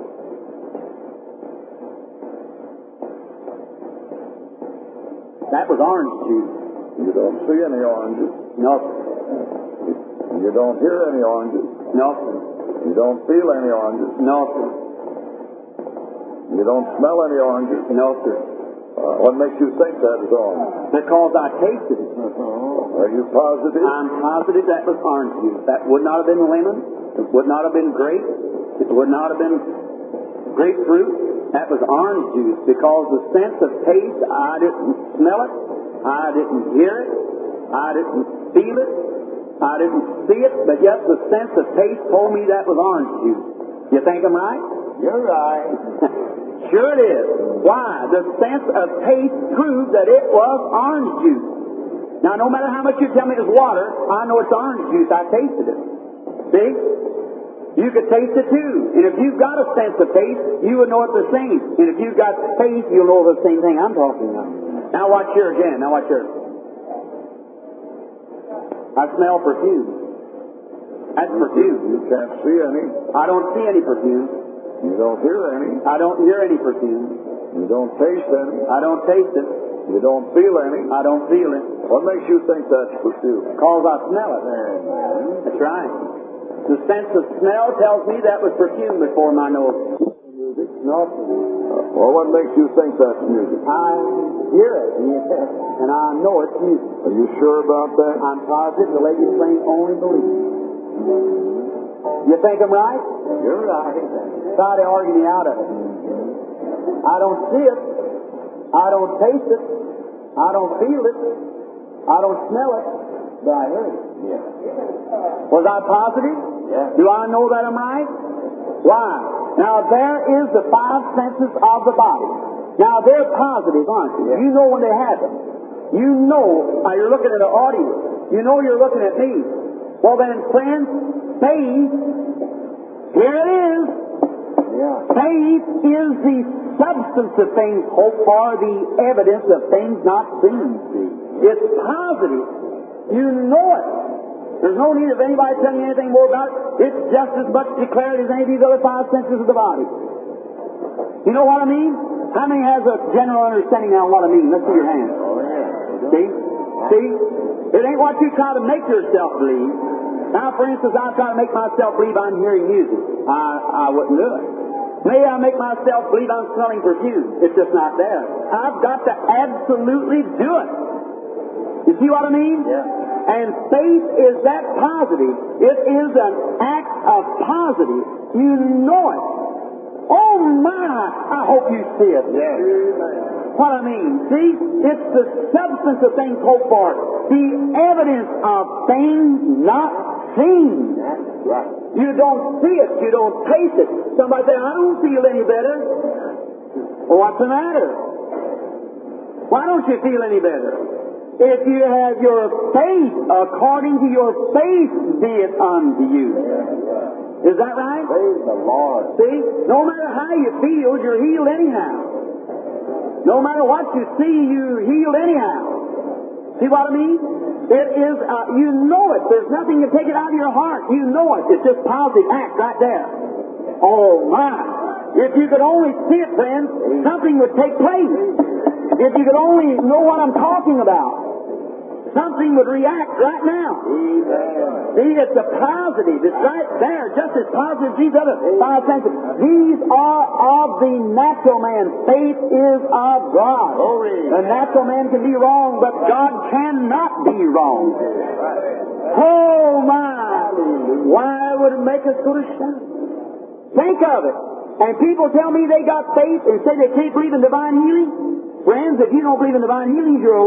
That was orange juice. You don't see any oranges. No. You don't hear any oranges. No. You don't feel any oranges. No, sir. You don't smell any oranges. No, sir. What makes you think that is orange? Because I tasted it. Are you positive? I'm positive that was orange juice. That would not have been lemon. It would not have been grape. It would not have been grapefruit. That was orange juice, because the sense of taste, I didn't smell it. I didn't hear it. I didn't feel it. I didn't see it. But yet the sense of taste told me that was orange juice. You think I'm right? You're right. Sure it is. Why? The sense of taste proved that it was orange juice. Now, no matter how much you tell me it's water, I know it's orange juice. I tasted it. See? You could taste it too. And if you've got a sense of taste, you would know it's the same. And if you've got faith, you'll know the same thing I'm talking about. Now watch here again. Now watch here. I smell perfume. That's perfume. You can't see any. I don't see any perfume. You don't hear any. I don't hear any perfume. You don't taste any. I don't taste it. You don't feel any. I don't feel it. What makes you think that's perfume? Because I smell it. That's right. The sense of smell tells me that was perfume before my nose. Music? No. Well, what makes you think that's music? I hear it, and I know it's music. Are you sure about that? I'm positive the lady playing only believes. You think I'm right? You're right. Try to argue me out of it. I don't see it. I don't taste it. I don't feel it. I don't smell it. But I heard it. Yeah. Was I positive? Yeah. Do I know that I'm right? Why? Now, there is the five senses of the body. Now, they're positive, aren't you? Yeah. You know when they happen. You know, you're looking at an audience. You know you're looking at me. Well, then, friends, faith, here it is. Yeah. Faith is the substance of things hoped for, the evidence of things not seen. It's positive. You know it. There's no need of anybody telling you anything more about it. It's just as much declared as any of these other five senses of the body. You know what I mean? How many has a general understanding now of what I mean? Let's see your hand. Oh, yeah. See? See? It ain't what you try to make yourself believe. Now, for instance, I try to make myself believe I'm hearing music. I wouldn't do it. Maybe I make myself believe I'm smelling perfume. It's just not there. I've got to absolutely do it. You see what I mean? Yeah. And faith is that positive. It is an act of positive. You know it. Oh my! I hope you see it. Yeah. What I mean, see? It's the substance of things hoped for. The evidence of things not seen. That's right. You don't see it. You don't taste it. Somebody say, I don't feel any better. Well, what's the matter? Why don't you feel any better? If you have your faith, according to your faith be it unto you. Is that right? Praise the Lord. See? No matter how you feel, you're healed anyhow. No matter what you see, you're healed anyhow. See what I mean? It is, you know it. There's nothing to take it out of your heart. You know it. It's just positive act right there. Oh my! If you could only see it, friends, something would take place. If you could only know what I'm talking about, something would react right now. Amen. See, it's a positive. It's right there, just as positive as these other five senses. These are of the natural man. Faith is of God. Glory. The natural man can be wrong, but God cannot be wrong. Oh my! Why would it make us go to shout? Think of it. And people tell me they got faith and say they can't believe in divine healing. Friends, if you don't believe in divine healing, you're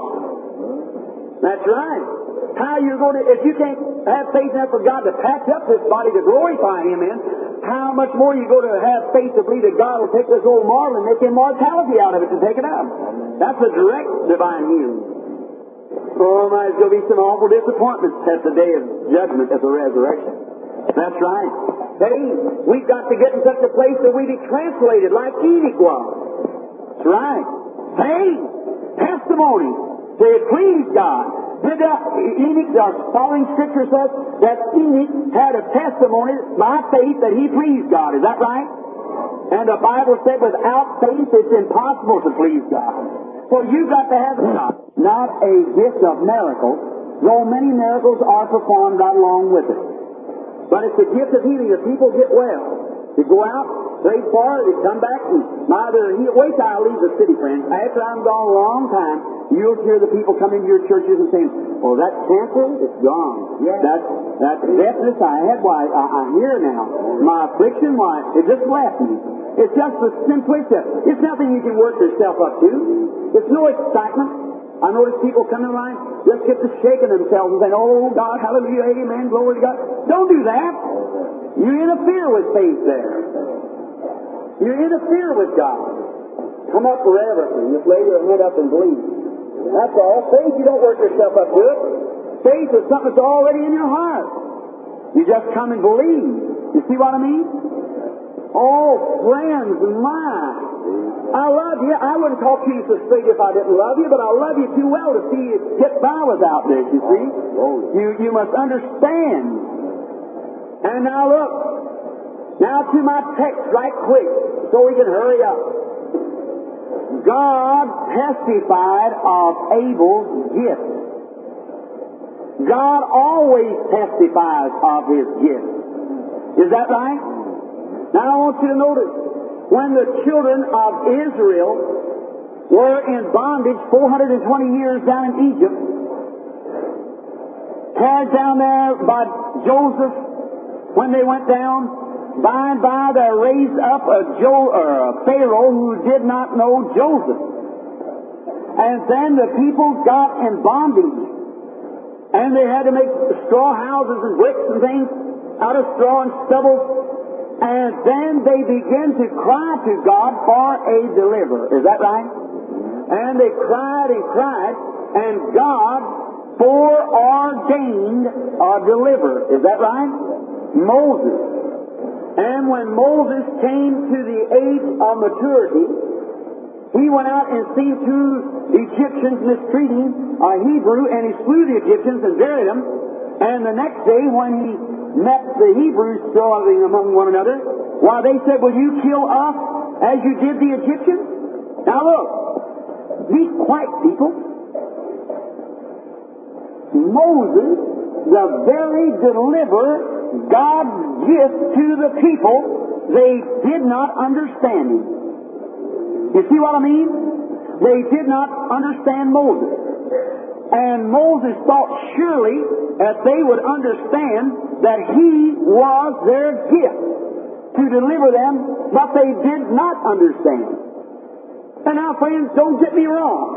lost. That's right. How you're going to, if you can't have faith enough for God to patch up this body to glorify Him in, how much more you go to have faith to believe that God will take this old marl and make immortality out of it to take it out. That's a direct divine healing. Oh, my, there's going to be some awful disappointments at the day of judgment, at the resurrection. That's right. Hey, we've got to get in such a place that we be translated like Enoch was. That's right. Hey, testimony. Say it pleased God. Did Enoch, our following scripture says that Enoch had a testimony by faith that he pleased God. Is that right? And the Bible said without faith it's impossible to please God. So you've got to have not a gift of miracles, though many miracles are performed right along with it. But it's a gift of healing. If people get well, they go out, pray for it, they come back and either wait till I leave the city, friends. After I'm gone a long time, you'll hear the people come into your churches and saying, "Oh, that cancer, it's gone. Yeah. That deafness I had, why, I hear now. My affliction, why, it just left me." It's just the simplicity. It's nothing you can work yourself up to. It's no excitement. I notice people coming in line just get to shaking themselves and saying, "Oh, God, hallelujah, amen, glory to God." Don't do that. You interfere with faith there. You interfere with God. Come up reverently. Just lay your head up and believe. That's all. Faith, you don't work yourself up to it. Faith is something that's already in your heart. You just come and believe. You see what I mean? Oh, friends, my. I love you. I wouldn't talk to you so straight if I didn't love you, but I love you too well to see you get by without this, you see. You must understand. And now look. Now to my text right quick, so we can hurry up. God testified of Abel's gift. God always testifies of his gift. Is that right? Now I want you to notice, when the children of Israel were in bondage 420 years down in Egypt, carried down there by Joseph, when they went down, by and by there raised up a Pharaoh who did not know Joseph. And then the people got in bondage. And they had to make straw houses and bricks and things out of straw and stubble. And then they began to cry to God for a deliverer. Is that right? And they cried and cried, and God foreordained a deliverer. Is that right? Moses. And when Moses came to the age of maturity, he went out and seen two Egyptians mistreating a Hebrew, and he slew the Egyptians and buried them. And the next day, when he met the Hebrews struggling among one another, why, they said, "Will you kill us as you did the Egyptians?" Now look, be quiet, people. Moses, the very deliverer, God's gift to the people, they did not understand him. You see what I mean? They did not understand Moses. And Moses thought surely that they would understand that he was their gift to deliver them, but they did not understand. And now, friends, don't get me wrong.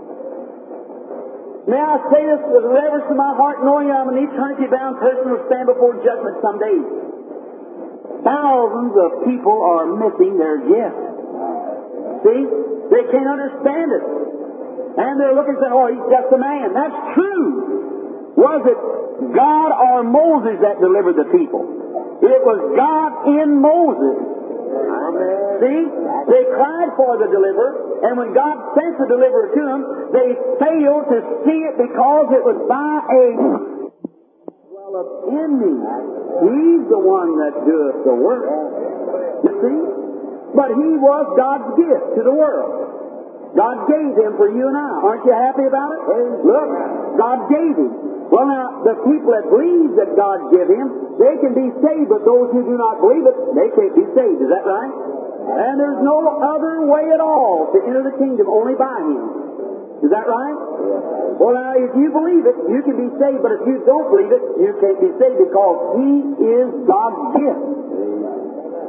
May I say this with reverence in my heart, knowing I'm an eternity-bound person who will stand before judgment someday. Thousands of people are missing their gift. See? They can't understand it. And they're looking and saying, "Oh, he's just a man." That's true. Was it God or Moses that delivered the people? It was God in Moses. Amen. See? They cried for the deliverer, and when God sent the deliverer to them, they failed to see it because it was by a dwelleth in me. He's the one that doeth the work. You see? But he was God's gift to the world. God gave him for you and I. Aren't you happy about it? Look, God gave him. Well, now, the people that believe that God gave him, they can be saved, but those who do not believe it, they can't be saved. Is that right? And there's no other way at all to enter the kingdom, only by him. Is that right? Well, now, if you believe it, you can be saved, but if you don't believe it, you can't be saved because he is God's gift.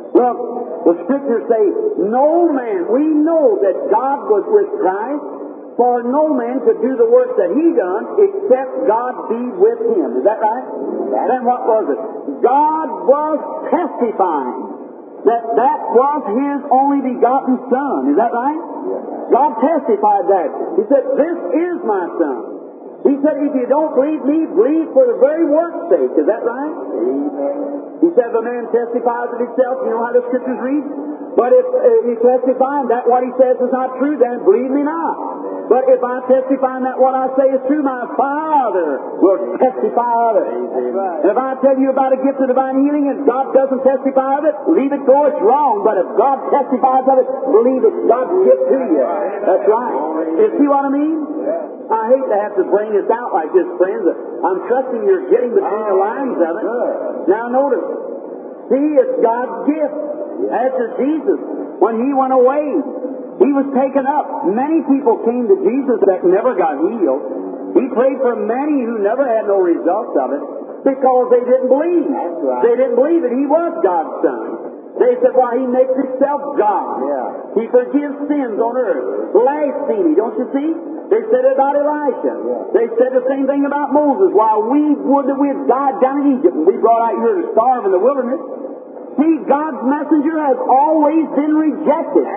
Look, the Scriptures say, no man, we know that God was with Christ, for no man could do the work that he done except God be with him. Is that right? Then what was it? God was testifying that was his only begotten Son. Is that right? God testified that. He said, this is my Son. He said, if you don't believe me, believe for the very work's sake. Is that right? Amen. He said, the man testifies of himself. You know how the Scriptures read? But if you testify that what he says is not true, then believe me not. But if I testify that what I say is true, my Father will testify of it. And if I tell you about a gift of divine healing and God doesn't testify of it, leave it go, it's wrong. But if God testifies of it, believe it's God's gift to you. That's right. You see what I mean? I hate to have to bring this out like this, friends. I'm trusting you're getting between the lines of it. Now notice, see, it's God's gift. After Jesus, when He went away, He was taken up. Many people came to Jesus that never got healed. He prayed for many who never had no results of it because they didn't believe. They didn't believe that He was God's Son. They said, well, He makes Himself God. He forgives sins on earth. Blasphemy, don't you see? They said it about Elisha. They said the same thing about Moses. While we would that we had died down in Egypt, and we brought out here to starve in the wilderness. See, God's messenger has always been rejected.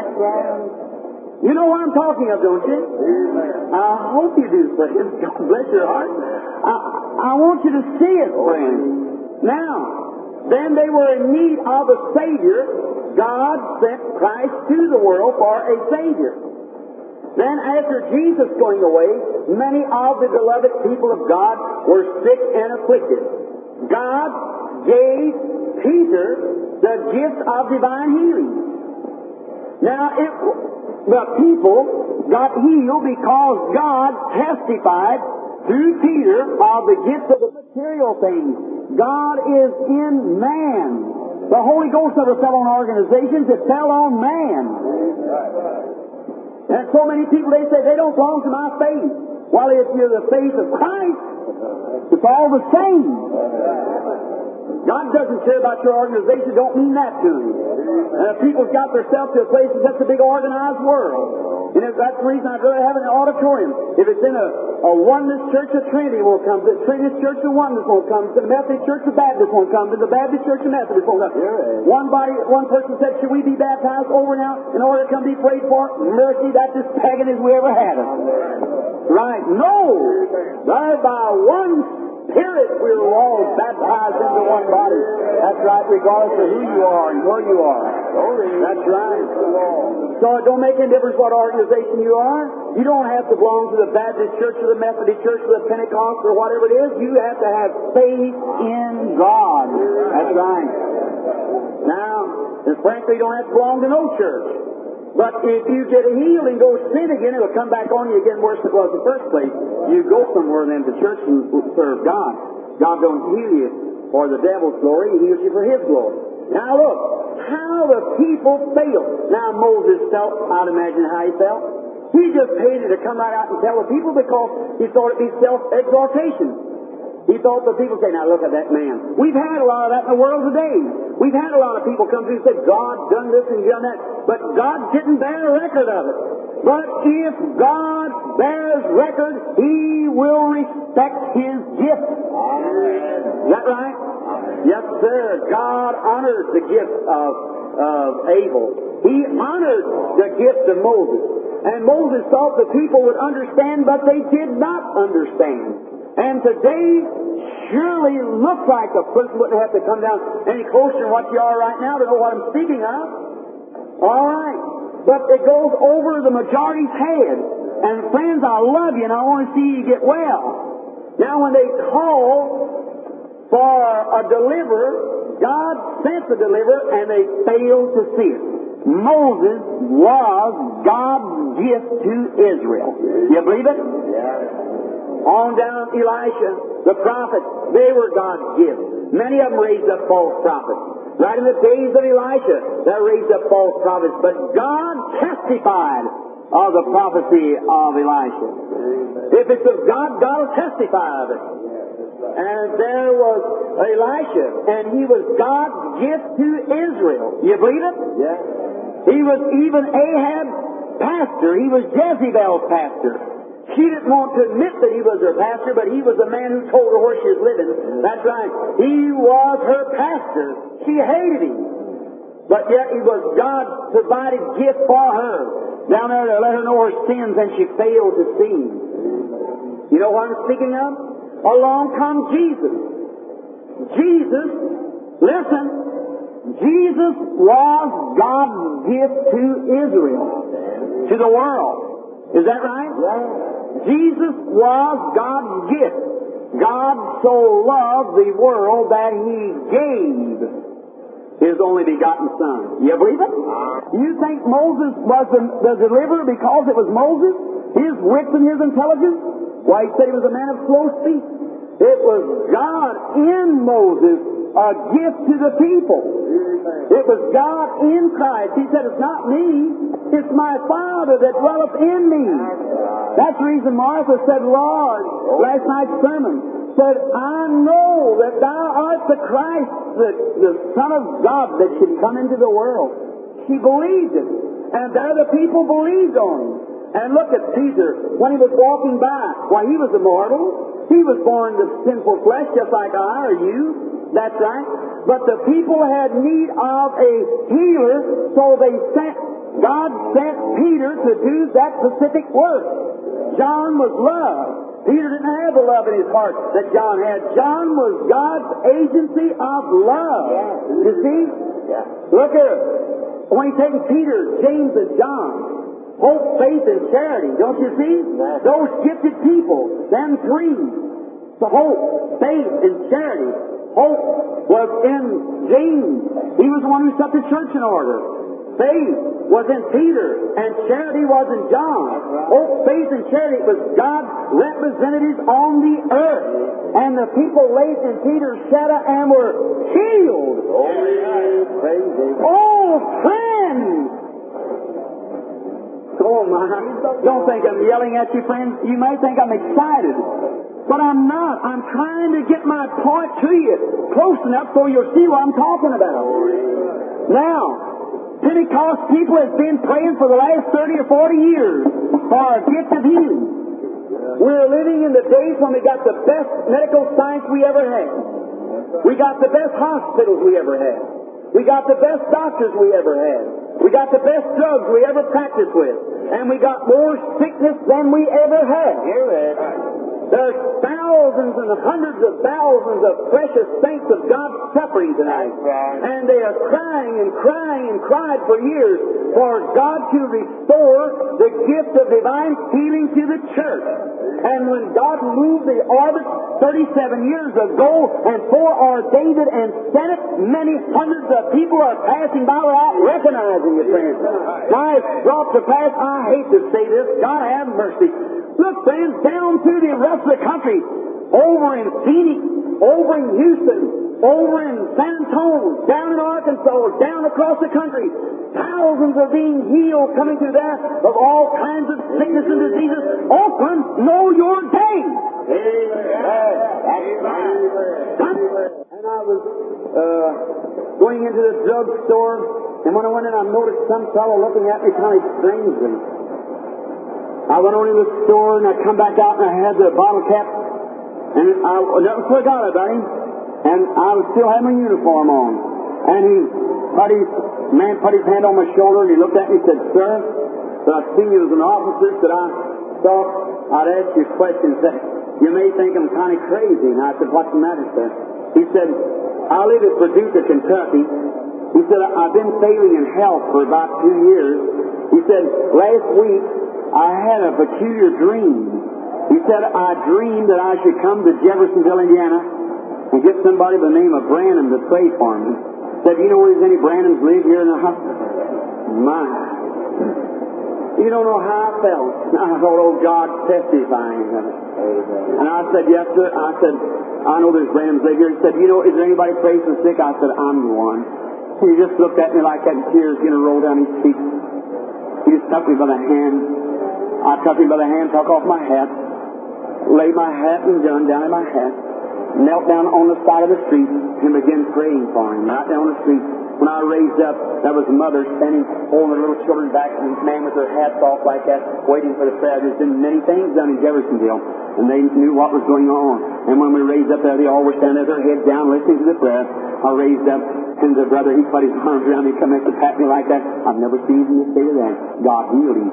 You know what I'm talking of, don't you? I hope you do, friends. God bless your heart. I want you to see it, friends. Now, then they were in need of a Savior. God sent Christ to the world for a Savior. Then after Jesus going away, many of the beloved people of God were sick and afflicted. God gave Peter the gift of divine healing. Now, the people got healed because God testified through Peter of the gift of the material things. God is in man. The Holy Ghost never fell on organizations, it fell on man. And so many people, they say, they don't belong to my faith. Well, if you're the faith of Christ, it's all the same. God doesn't care about your organization, don't mean that to Him. People's got themselves to a place that's such a big organized world. And that's the reason I'd rather have an auditorium. If it's in a Oneness Church, a Trinity won't come. The Trinity Church, the Oneness won't come. The Methodist Church, the Baptist won't come. The Baptist Church, the Methodist won't come. One person said, should we be baptized over now in order to come be prayed for? Mercy, that's as pagan as we ever had it. Right. No! There by one Spirit we're all baptized into one body. That's right, regardless of who you are and where you are. That's right. So it don't make any difference what organization you are. You don't have to belong to the Baptist Church or the Methodist Church or the Pentecost or whatever it is. You have to have faith in God. That's right. Now, and frankly, you don't have to belong to no church. But if you get healed and go sin again, it'll come back on you again worse than it was in the first place. You go somewhere then to church and serve God. God don't heal you for the devil's glory, He heals you for His glory. Now look, how the people failed. Now Moses felt, I'd imagine how he felt. He just hated to come right out and tell the people because he thought it'd be self-exaltation. He thought the people say, now look at that man. We've had a lot of that in the world today. We've had a lot of people come through and say, God done this and done that. But God didn't bear a record of it. But if God bears record, He will respect His gift. Is that right? Yes, sir. God honored the gift of Abel. He honored the gift of Moses. And Moses thought the people would understand, but they did not understand. And today, surely looks like a person wouldn't have to come down any closer than what you are right now to know what I'm speaking of. All right. But it goes over the majority's head. And friends, I love you and I want to see you get well. Now when they call for a deliverer, God sent the deliverer and they failed to see it. Moses was God's gift to Israel. You believe it? Yeah. On down Elisha, the prophet, they were God's gift. Many of them raised up false prophets. Right in the days of Elisha, they raised up false prophets. But God testified of the prophecy of Elisha. If it's of God, God will testify of it. And there was Elisha, and he was God's gift to Israel. You believe it? Yeah. He was even Ahab pastor. He was Jezebel's pastor. She didn't want to admit that he was her pastor, but he was the man who told her where she was living. That's right. He was her pastor. She hated him. But yet he was God's provided gift for her. Down there to let her know her sins, and she failed to see him. You know what I'm speaking of? Along come Jesus. Jesus, listen, Jesus was God's gift to Israel, to the world. Is that right? Jesus was God's gift. God so loved the world that He gave His only begotten Son. You believe it? You think Moses was the deliverer because it was Moses? His wits and his intelligence? Why, he said he was a man of slow speech. It was God in Moses, a gift to the people. It was God in Christ. He said, it's not me, it's my Father that dwelleth in me. That's the reason Martha said, Lord, last night's sermon, said, I know that thou art the Christ, the Son of God that should come into the world. She believed it. And there the people believed on him. And look at Peter, when he was walking by. Why, he was immortal. He was born of sinful flesh just like I or you. That's right. But the people had need of a healer, so God sent Peter to do that specific work. John was love. Peter didn't have the love in his heart that John had. John was God's agency of love. You see? Look here. When he's taking Peter, James, and John, hope, faith, and charity. Don't you see? Those gifted people, them three. The hope, faith, and charity. Hope was in James. He was the one who set the church in order. Faith was in Peter, and charity was in John. Hope, faith, and charity was God's representatives on the earth. And the people laid in Peter's shadow and were healed. Oh, friends! Oh, my. Don't think I'm yelling at you, friends. You may think I'm excited. But I'm not. I'm trying to get my point to you close enough so you'll see what I'm talking about. Now, Pentecost people have been praying for the last 30 or 40 years for a gift of healing. We're living in the days when we got the best medical science we ever had. We got the best hospitals we ever had. We got the best doctors we ever had. We got the best drugs we ever practiced with. And we got more sickness than we ever had. There's thousands and hundreds of thousands of precious saints of God suffering tonight. And they are crying and crying and cried for years for God to restore the gift of divine healing to the church. And when God moved the orbit 37 years ago and foreordained it and sent it, many hundreds of people are passing by without recognizing it, friends. Now it's brought to pass, I hate to say this, God have mercy. Look, friends, down through the rest of the country, over in Phoenix, over in Houston, over in San Antonio, down in Arkansas, down across the country, thousands are being healed, coming through there of all kinds of sickness and diseases. Oakland, know your day. And I was going into the drugstore, and when I went in, I noticed some fellow looking at me kind of strangely. I went on in the store, and I come back out, and I had the bottle cap, and I never forgot about him, and I still had my uniform on. And man put his hand on my shoulder, and he looked at me and said, Sir, I've seen you as an officer, that I thought I'd ask you a question. Said, you may think I'm kind of crazy. And I said, what's the matter, sir? He said, I live at Paducah, Kentucky. He said, I've been failing in health for about 2 years. He said, last week, I had a peculiar dream. He said, I dreamed that I should come to Jeffersonville, Indiana, and get somebody by the name of Branham to pray for me. Said, you know where there's any Branhams live here in the hospital? My. You don't know how I felt. I thought, oh, God, testifying of it. And I said, yes, sir. I said, I know there's Branhams live here. He said, you know, is there anybody praying for the sick? I said, I'm the one. He just looked at me like that, and tears going to roll down his cheeks. He just took me by the hand. I took him by the hand, took off my hat, laid my hat and gun down in my hat, knelt down on the side of the street, and began praying for him right down the street. when I raised up, there was a mother standing holding her little children back, and a man with their hats off like that, waiting for the prayer. There's been many things done in Jeffersonville, and they knew what was going on. And when we raised up there, they all were standing there, their heads down, listening to the prayer. I raised up, and the brother, he put his arms around me, come up to pat me like that. I've never seen him say that. God healed him.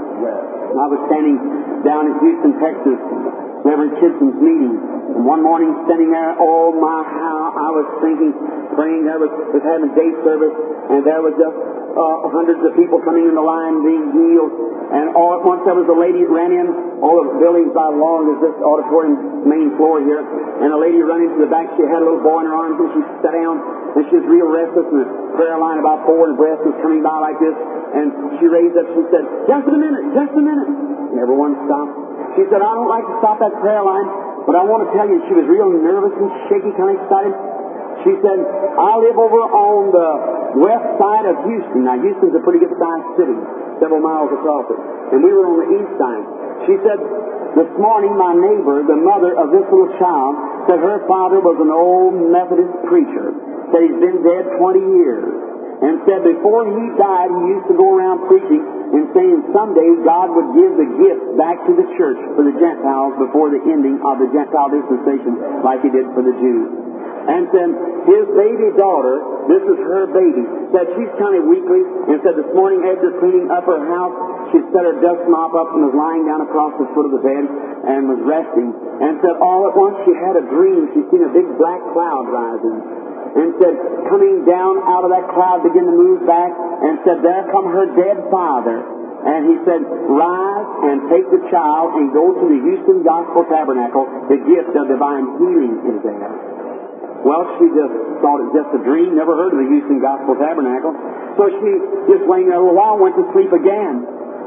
I was standing down in Houston, Texas, Reverend Kidson's meeting. And one morning, standing there, oh my, how I was thinking, praying. There was having day service, and there was just hundreds of people coming in the line being healed. And all at once there was a lady that ran in. All the buildings by long as this auditorium main floor here. And a lady ran into the back. She had a little boy in her arms, and she sat down. And she was real restless, and the prayer line about 4 and the breath was coming by like this. And she raised up, she said, just a minute, just a minute. And everyone stopped. She said, I don't like to stop that prayer line, but I want to tell you, she was real nervous and shaky, kind of excited. She said, I live over on the west side of Houston. Now, Houston's a pretty good-sized city, several miles across it. And we were on the east side. She said, this morning, my neighbor, the mother of this little child, said her father was an old Methodist preacher. Said he's been dead 20 years. And said before he died, he used to go around preaching and saying someday God would give the gift back to the church for the Gentiles before the ending of the Gentile dispensation, like he did for the Jews. And said his baby daughter, this is her baby, said she's kind of weakly, and said this morning after cleaning up her house, she'd set her dust mop up and was lying down across the foot of the bed and was resting. And said all at once she had a dream. She'd seen a big black cloud rising. And said, coming down out of that cloud, began to move back, and said, there come her dead father. And he said, rise and take the child and go to the Houston Gospel Tabernacle. The gift of divine healing is there. Well, she just thought it was just a dream, never heard of the Houston Gospel Tabernacle. So she just laying there a little while, went to sleep again.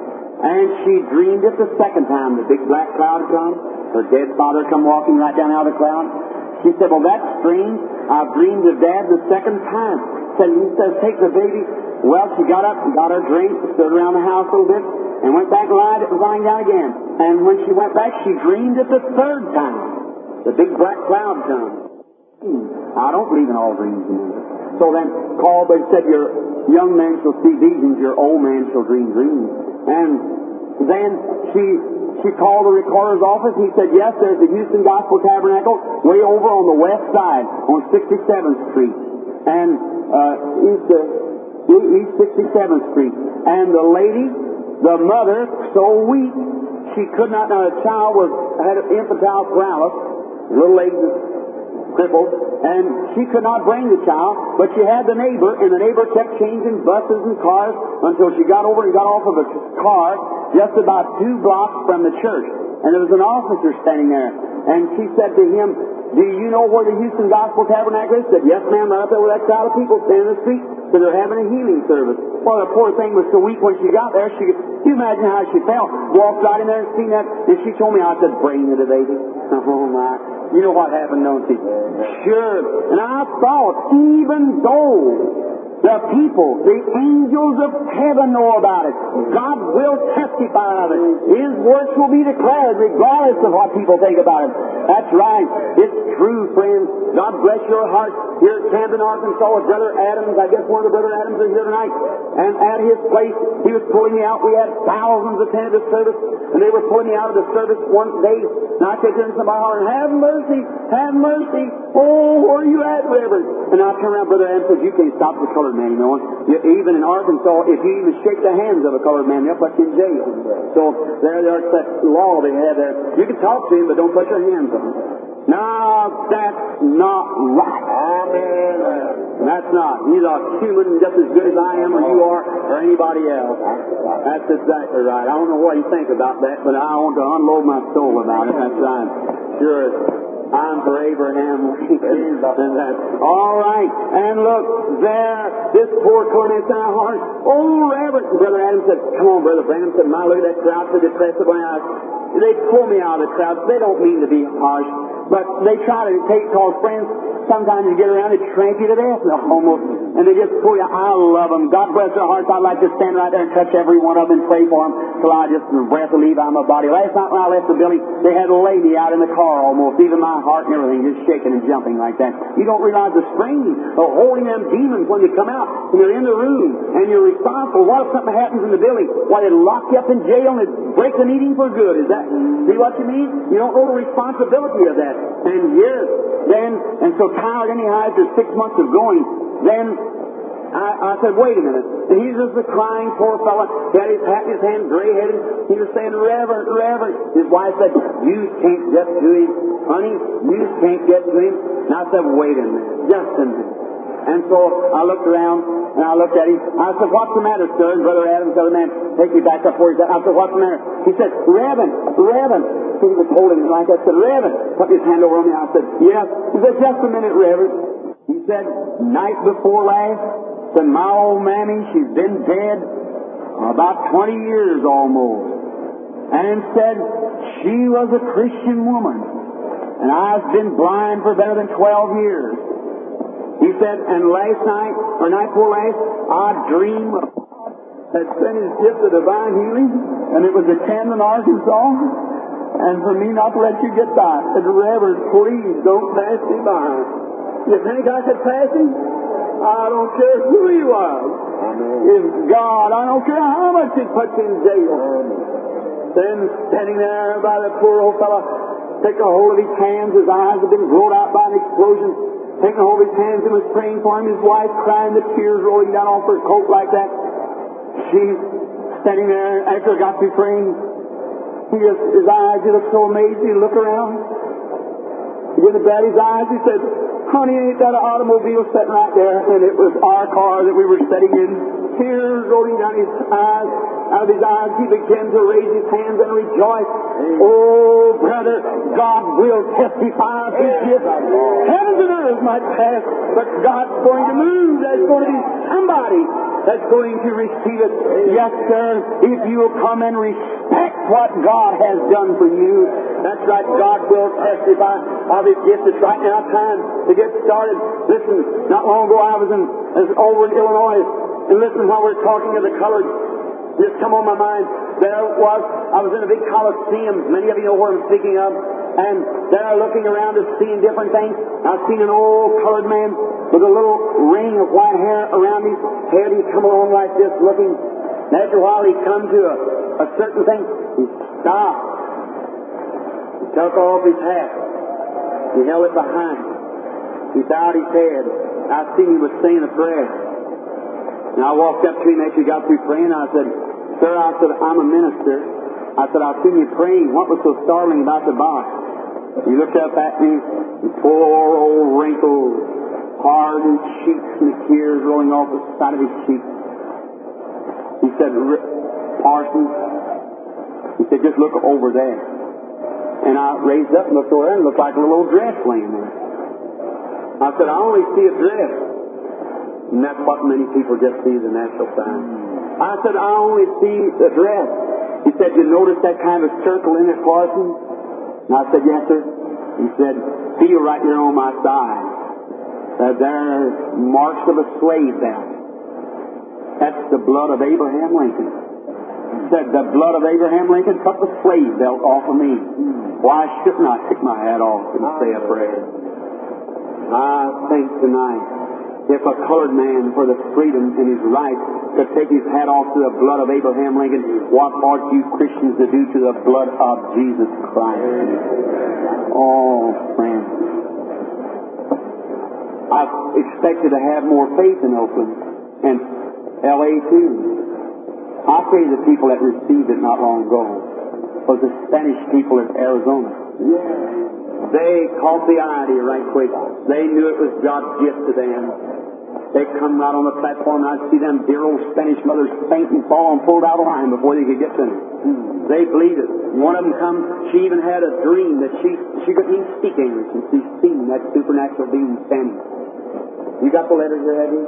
And she dreamed it the second time. The big black cloud come, her dead father come walking right down out of the cloud. She said, well, that's strange. I've dreamed of Dad the second time. He says, take the baby. Well, she got up and got her drink, stood around the house a little bit, and went back and lying down again. And when she went back, she dreamed it the third time. The big black cloud comes. I don't believe in all dreams. So then called and said, your young man shall see visions, your old man shall dream dreams. And then she called the recorder's office. He said, yes, there's the Houston Gospel Tabernacle way over on the west side on 67th Street. And East 67th Street. And the lady, the mother, so weak, she could not, the child had infantile paralysis, little legs crippled, and she could not bring the child, but she had the neighbor, and the neighbor kept changing buses and cars until she got over and got off of a car just about 2 blocks from the church. And there was an officer standing there, and she said to him, do you know where the Houston Gospel Tabernacle is? He said, yes, ma'am, right up there with that crowd of people standing in the street, so they're having a healing service. Well, the poor thing was so weak when she got there, you imagine how she felt. Walked right in there and seen that, and she told me, I said, bring the baby. Oh, my. You know what happened, don't you? Sure. And I thought, even though the people, the angels of heaven know about it, God will testify of it. His works will be declared regardless of what people think about it. That's right. It's true, friends. God bless your heart. Here at Camden, Arkansas, with Brother Adams, I guess one of the Brother Adams is here tonight. And at his place, he was pulling me out. We had thousands attended the service, and they were pulling me out of the service one day. And I kept hearing somebody hollering, have mercy, have mercy. Oh, where are you at, Reverend? And I turned around, Brother Adams said, you can't stop the colored man, you know. Even in Arkansas, if you even shake the hands of a colored man, they'll put you in jail. So there's that law they have there. You can talk to him, but don't put your hands on him. Now, that's not right. Amen. That's not. He's a human just as good as I am or you are or anybody else. That's exactly right. I don't know what you think about that, but I want to unload my soul about it. That's right. Sure. I'm for Abraham Lincoln. And that's all right. And look, there, this poor tormented heart. Oh, Reverend. Brother Adams said, come on, Brother Branham said, my, look at that crowd so depressed. They pull me out of the crowd. They don't mean to be harsh, but they try to take cause friends. Sometimes you get around and tramp you to death almost, and they just pull you. I love them. God bless their hearts. I'd like to stand right there and touch every one of them and pray for them. till I just the breath of leave out of my body. Last night when I left the building, they had to lay me out in the car almost, even my heart and everything, just shaking and jumping like that. You don't realize the strain of holding them demons when they come out and they're in the room and you're responsible. What if something happens in the building? Why, they lock you up in jail and they break the meeting for good. Is that, see what you mean? You don't know the responsibility of that. And here, then, and so tired anyhow after 6 months of going, then I said, wait a minute. And he's just a crying poor fellow. He had his hat in his hand, gray-headed. He was saying, Reverend, Reverend. His wife said, you can't get to him. Honey, you can't get to him. And I said, wait a minute. Just a minute. And so I looked around, and I looked at him. I said, what's the matter, sir? And Brother Adams, the other man, take me back up where he's at. I said, what's the matter? He said, Reverend, Reverend. So he was holding me like that. I said, Reverend. Put his hand over me. I said, yes. He said, just a minute, Reverend. He said, night before last, said, my old mammy, she's been dead about 20 years almost. And said, she was a Christian woman. And I've been blind for better than 12 years. He said, and last night, or night before last, I dreamed that sent his gift of divine healing, and it was a Camden, Arkansas, and for me not to let you get by. I said, Reverend, please don't pass me by. You think I could pass him? I don't care who he was. If God, I don't care how much it puts in jail. Then standing there by the poor old fellow, taking a hold of his hands, his eyes had been blown out by an explosion. Taking a hold of his hands and was praying for him, his wife crying, the tears rolling down off her coat like that. She's standing there after I got through praying. His eyes, he looked so amazed, he looked around. He didn't bat his eyes, he said, honey, ain't that an automobile sitting right there? And it was our car that we were sitting in. Tears rolling down his eyes. Out of his eyes, he began to raise his hands and rejoice. Oh, brother, God will testify of his gift. Heavens and earth might pass, but God's going to move. There's going to be somebody that's going to receive it. Yes, sir, if you'll come and respect what God has done for you. That's right, God will testify of his gift. It's right now time to get started. Listen, not long ago I was over in Illinois, and listen while we're talking of the colored. Just come on my mind. I was in a big coliseum. Many of you know what I'm speaking of. And there looking around and seeing different things. I've seen an old colored man with a little ring of white hair around his head. He'd come along like this looking. And after a while he'd come to a certain thing. He'd stop. He took off his hat. He held it behind. He bowed his head. I seen he was saying a prayer. And I walked up to him after he got through praying. I said, sir, I said, I'm a minister. I said, I've seen you praying. What was so startling about the box? He looked up at me, and poor old wrinkled, hardened cheeks and the tears rolling off the side of his cheeks. He said, Parsons, he said, just look over there. And I raised up and looked over there and it looked like a little old dress laying there. I said, I only see a dress. And that's what many people just see as a natural sign. I said, I only see the dress. He said, you notice that kind of circle in it, Parsons? And I said, yes, sir. He said, feel right here on my side. There's marks of a slave belt. That's the blood of Abraham Lincoln. He said, the blood of Abraham Lincoln cut the slave belt off of me. Why shouldn't I take my hat off and say a prayer? I think tonight, if a colored man for the freedom and his rights could take his hat off to the blood of Abraham Lincoln, what ought you Christians to do to the blood of Jesus Christ? Oh, friend. I've expected to have more faith in Oakland and L.A. too. I pray the people that received it not long ago was the Spanish people of Arizona. They caught the idea right quick. They knew it was God's gift to them. They come right on the platform, and I'd see them dear old Spanish mothers faint and fall and pulled out of line before they could get to them. They believed it. One of them come, she even had a dream that she couldn't even speak English, and she's seen that supernatural being standing. You got the letters there, have you?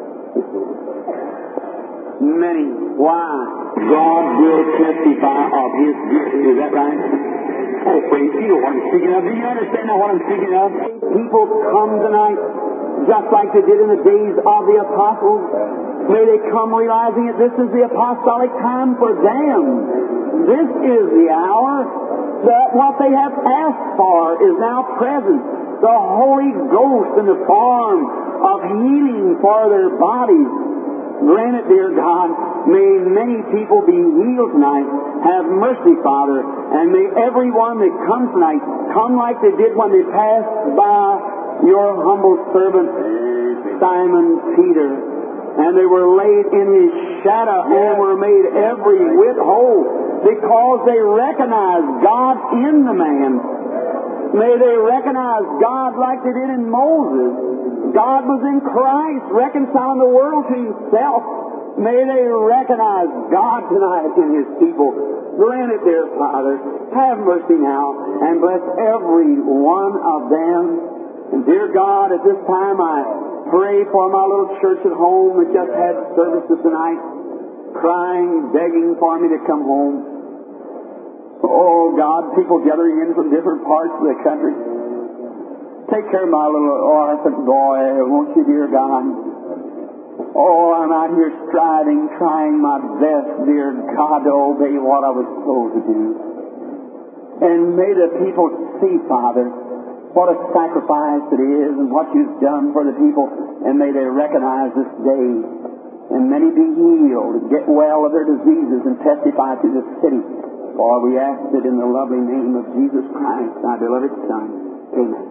Many. Why? God will testify of His gift. Is that right? Oh, praise you know what I'm speaking of. Do you understand now what I'm speaking of? People come tonight just like they did in the days of the apostles. May they come realizing that this is the apostolic time for them. This is the hour that what they have asked for is now present. The Holy Ghost in the form of healing for their bodies. Grant it, dear God, may many people be healed tonight. Have mercy, Father, and may everyone that comes tonight come like they did when they passed by your humble servant, Simon Peter, and they were laid in his shadow and were made every whit whole because they recognized God in the man. May they recognize God like they did in Moses. God was in Christ, reconciling the world to Himself. May they recognize God tonight in His people. Grant it, dear Father. Have mercy now and bless every one of them. And dear God, at this time I pray for my little church at home that just had services tonight, crying, begging for me to come home. Oh God, people gathering in from different parts of the country. Take care of my little orphan boy, won't you, dear God? Oh, I'm out here striving, trying my best, dear God, to obey what I was told to do. And may the people see, Father, what a sacrifice it is and what You've done for the people, and may they recognize this day, and many be healed, get well of their diseases, and testify to this city. For we ask it in the lovely name of Jesus Christ, our beloved Son. Amen.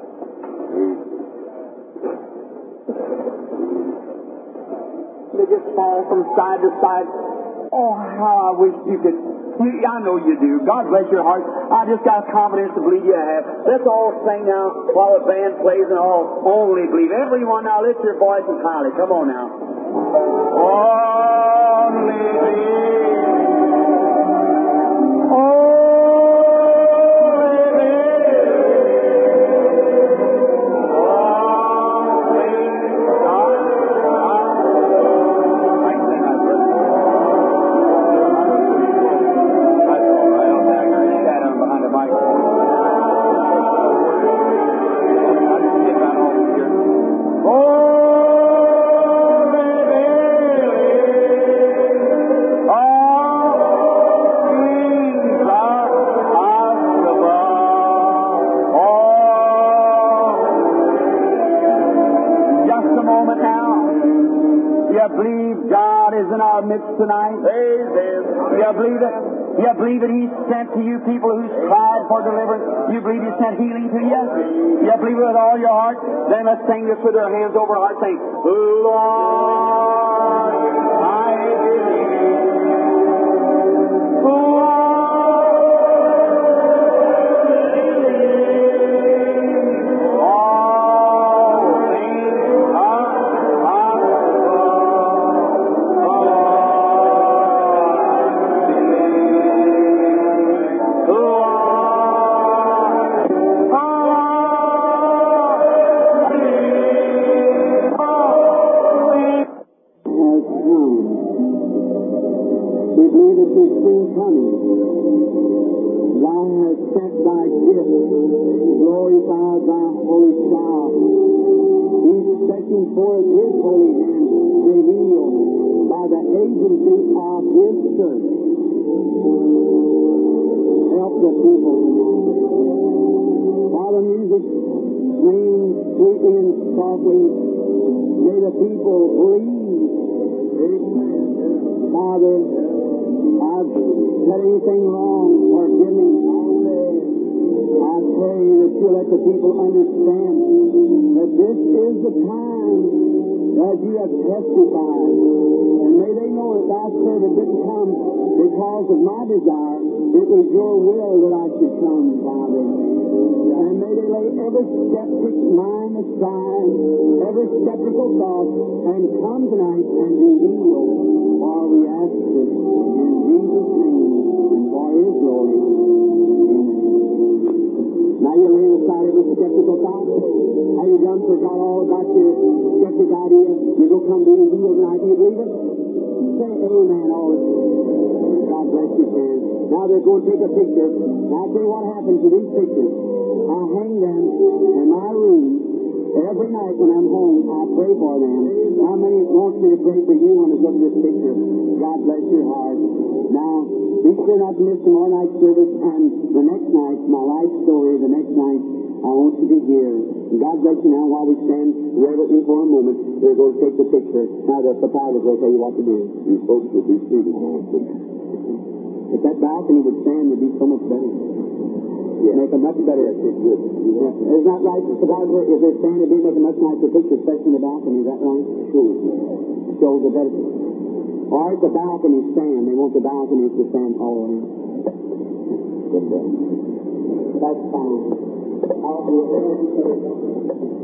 They just fall from side to side. Oh, how I wish you could. I know you do. God bless your heart. I just got confidence to believe you have. Let's all sing now while the band plays and all only believe. Everyone now lift your voices highly. Come on now. Only believe. Tonight. Amen. You believe it? You believe that He sent to you people who's cried for deliverance? You believe He sent healing to you? You believe it with all your heart? Then let's sing this with our hands over our heart, saying, Lord, I believe. Lord, every night when I'm home, I pray for them. How many wants me to pray for you when I look at this picture? God bless your heart. Now, be sure not to miss tomorrow night's service, and the next night, my life story, the next night, I want you to hear. God bless you now while we stand reverently for a moment. We're going to take the picture. Now, the proprietor will tell you what to do. You folks will be seated now, please. If that balcony would stand, it'd be so much better. Yes. Make a much better. Yes, it would. Yeah. Isn't that right, photographer? If they stand, it'd make a much nicer picture, especially in the balcony. Is that right? Sure. Shows a better. All right, the balcony stand. They want the balconies to stand all around. Good. That's fine. I'll do it.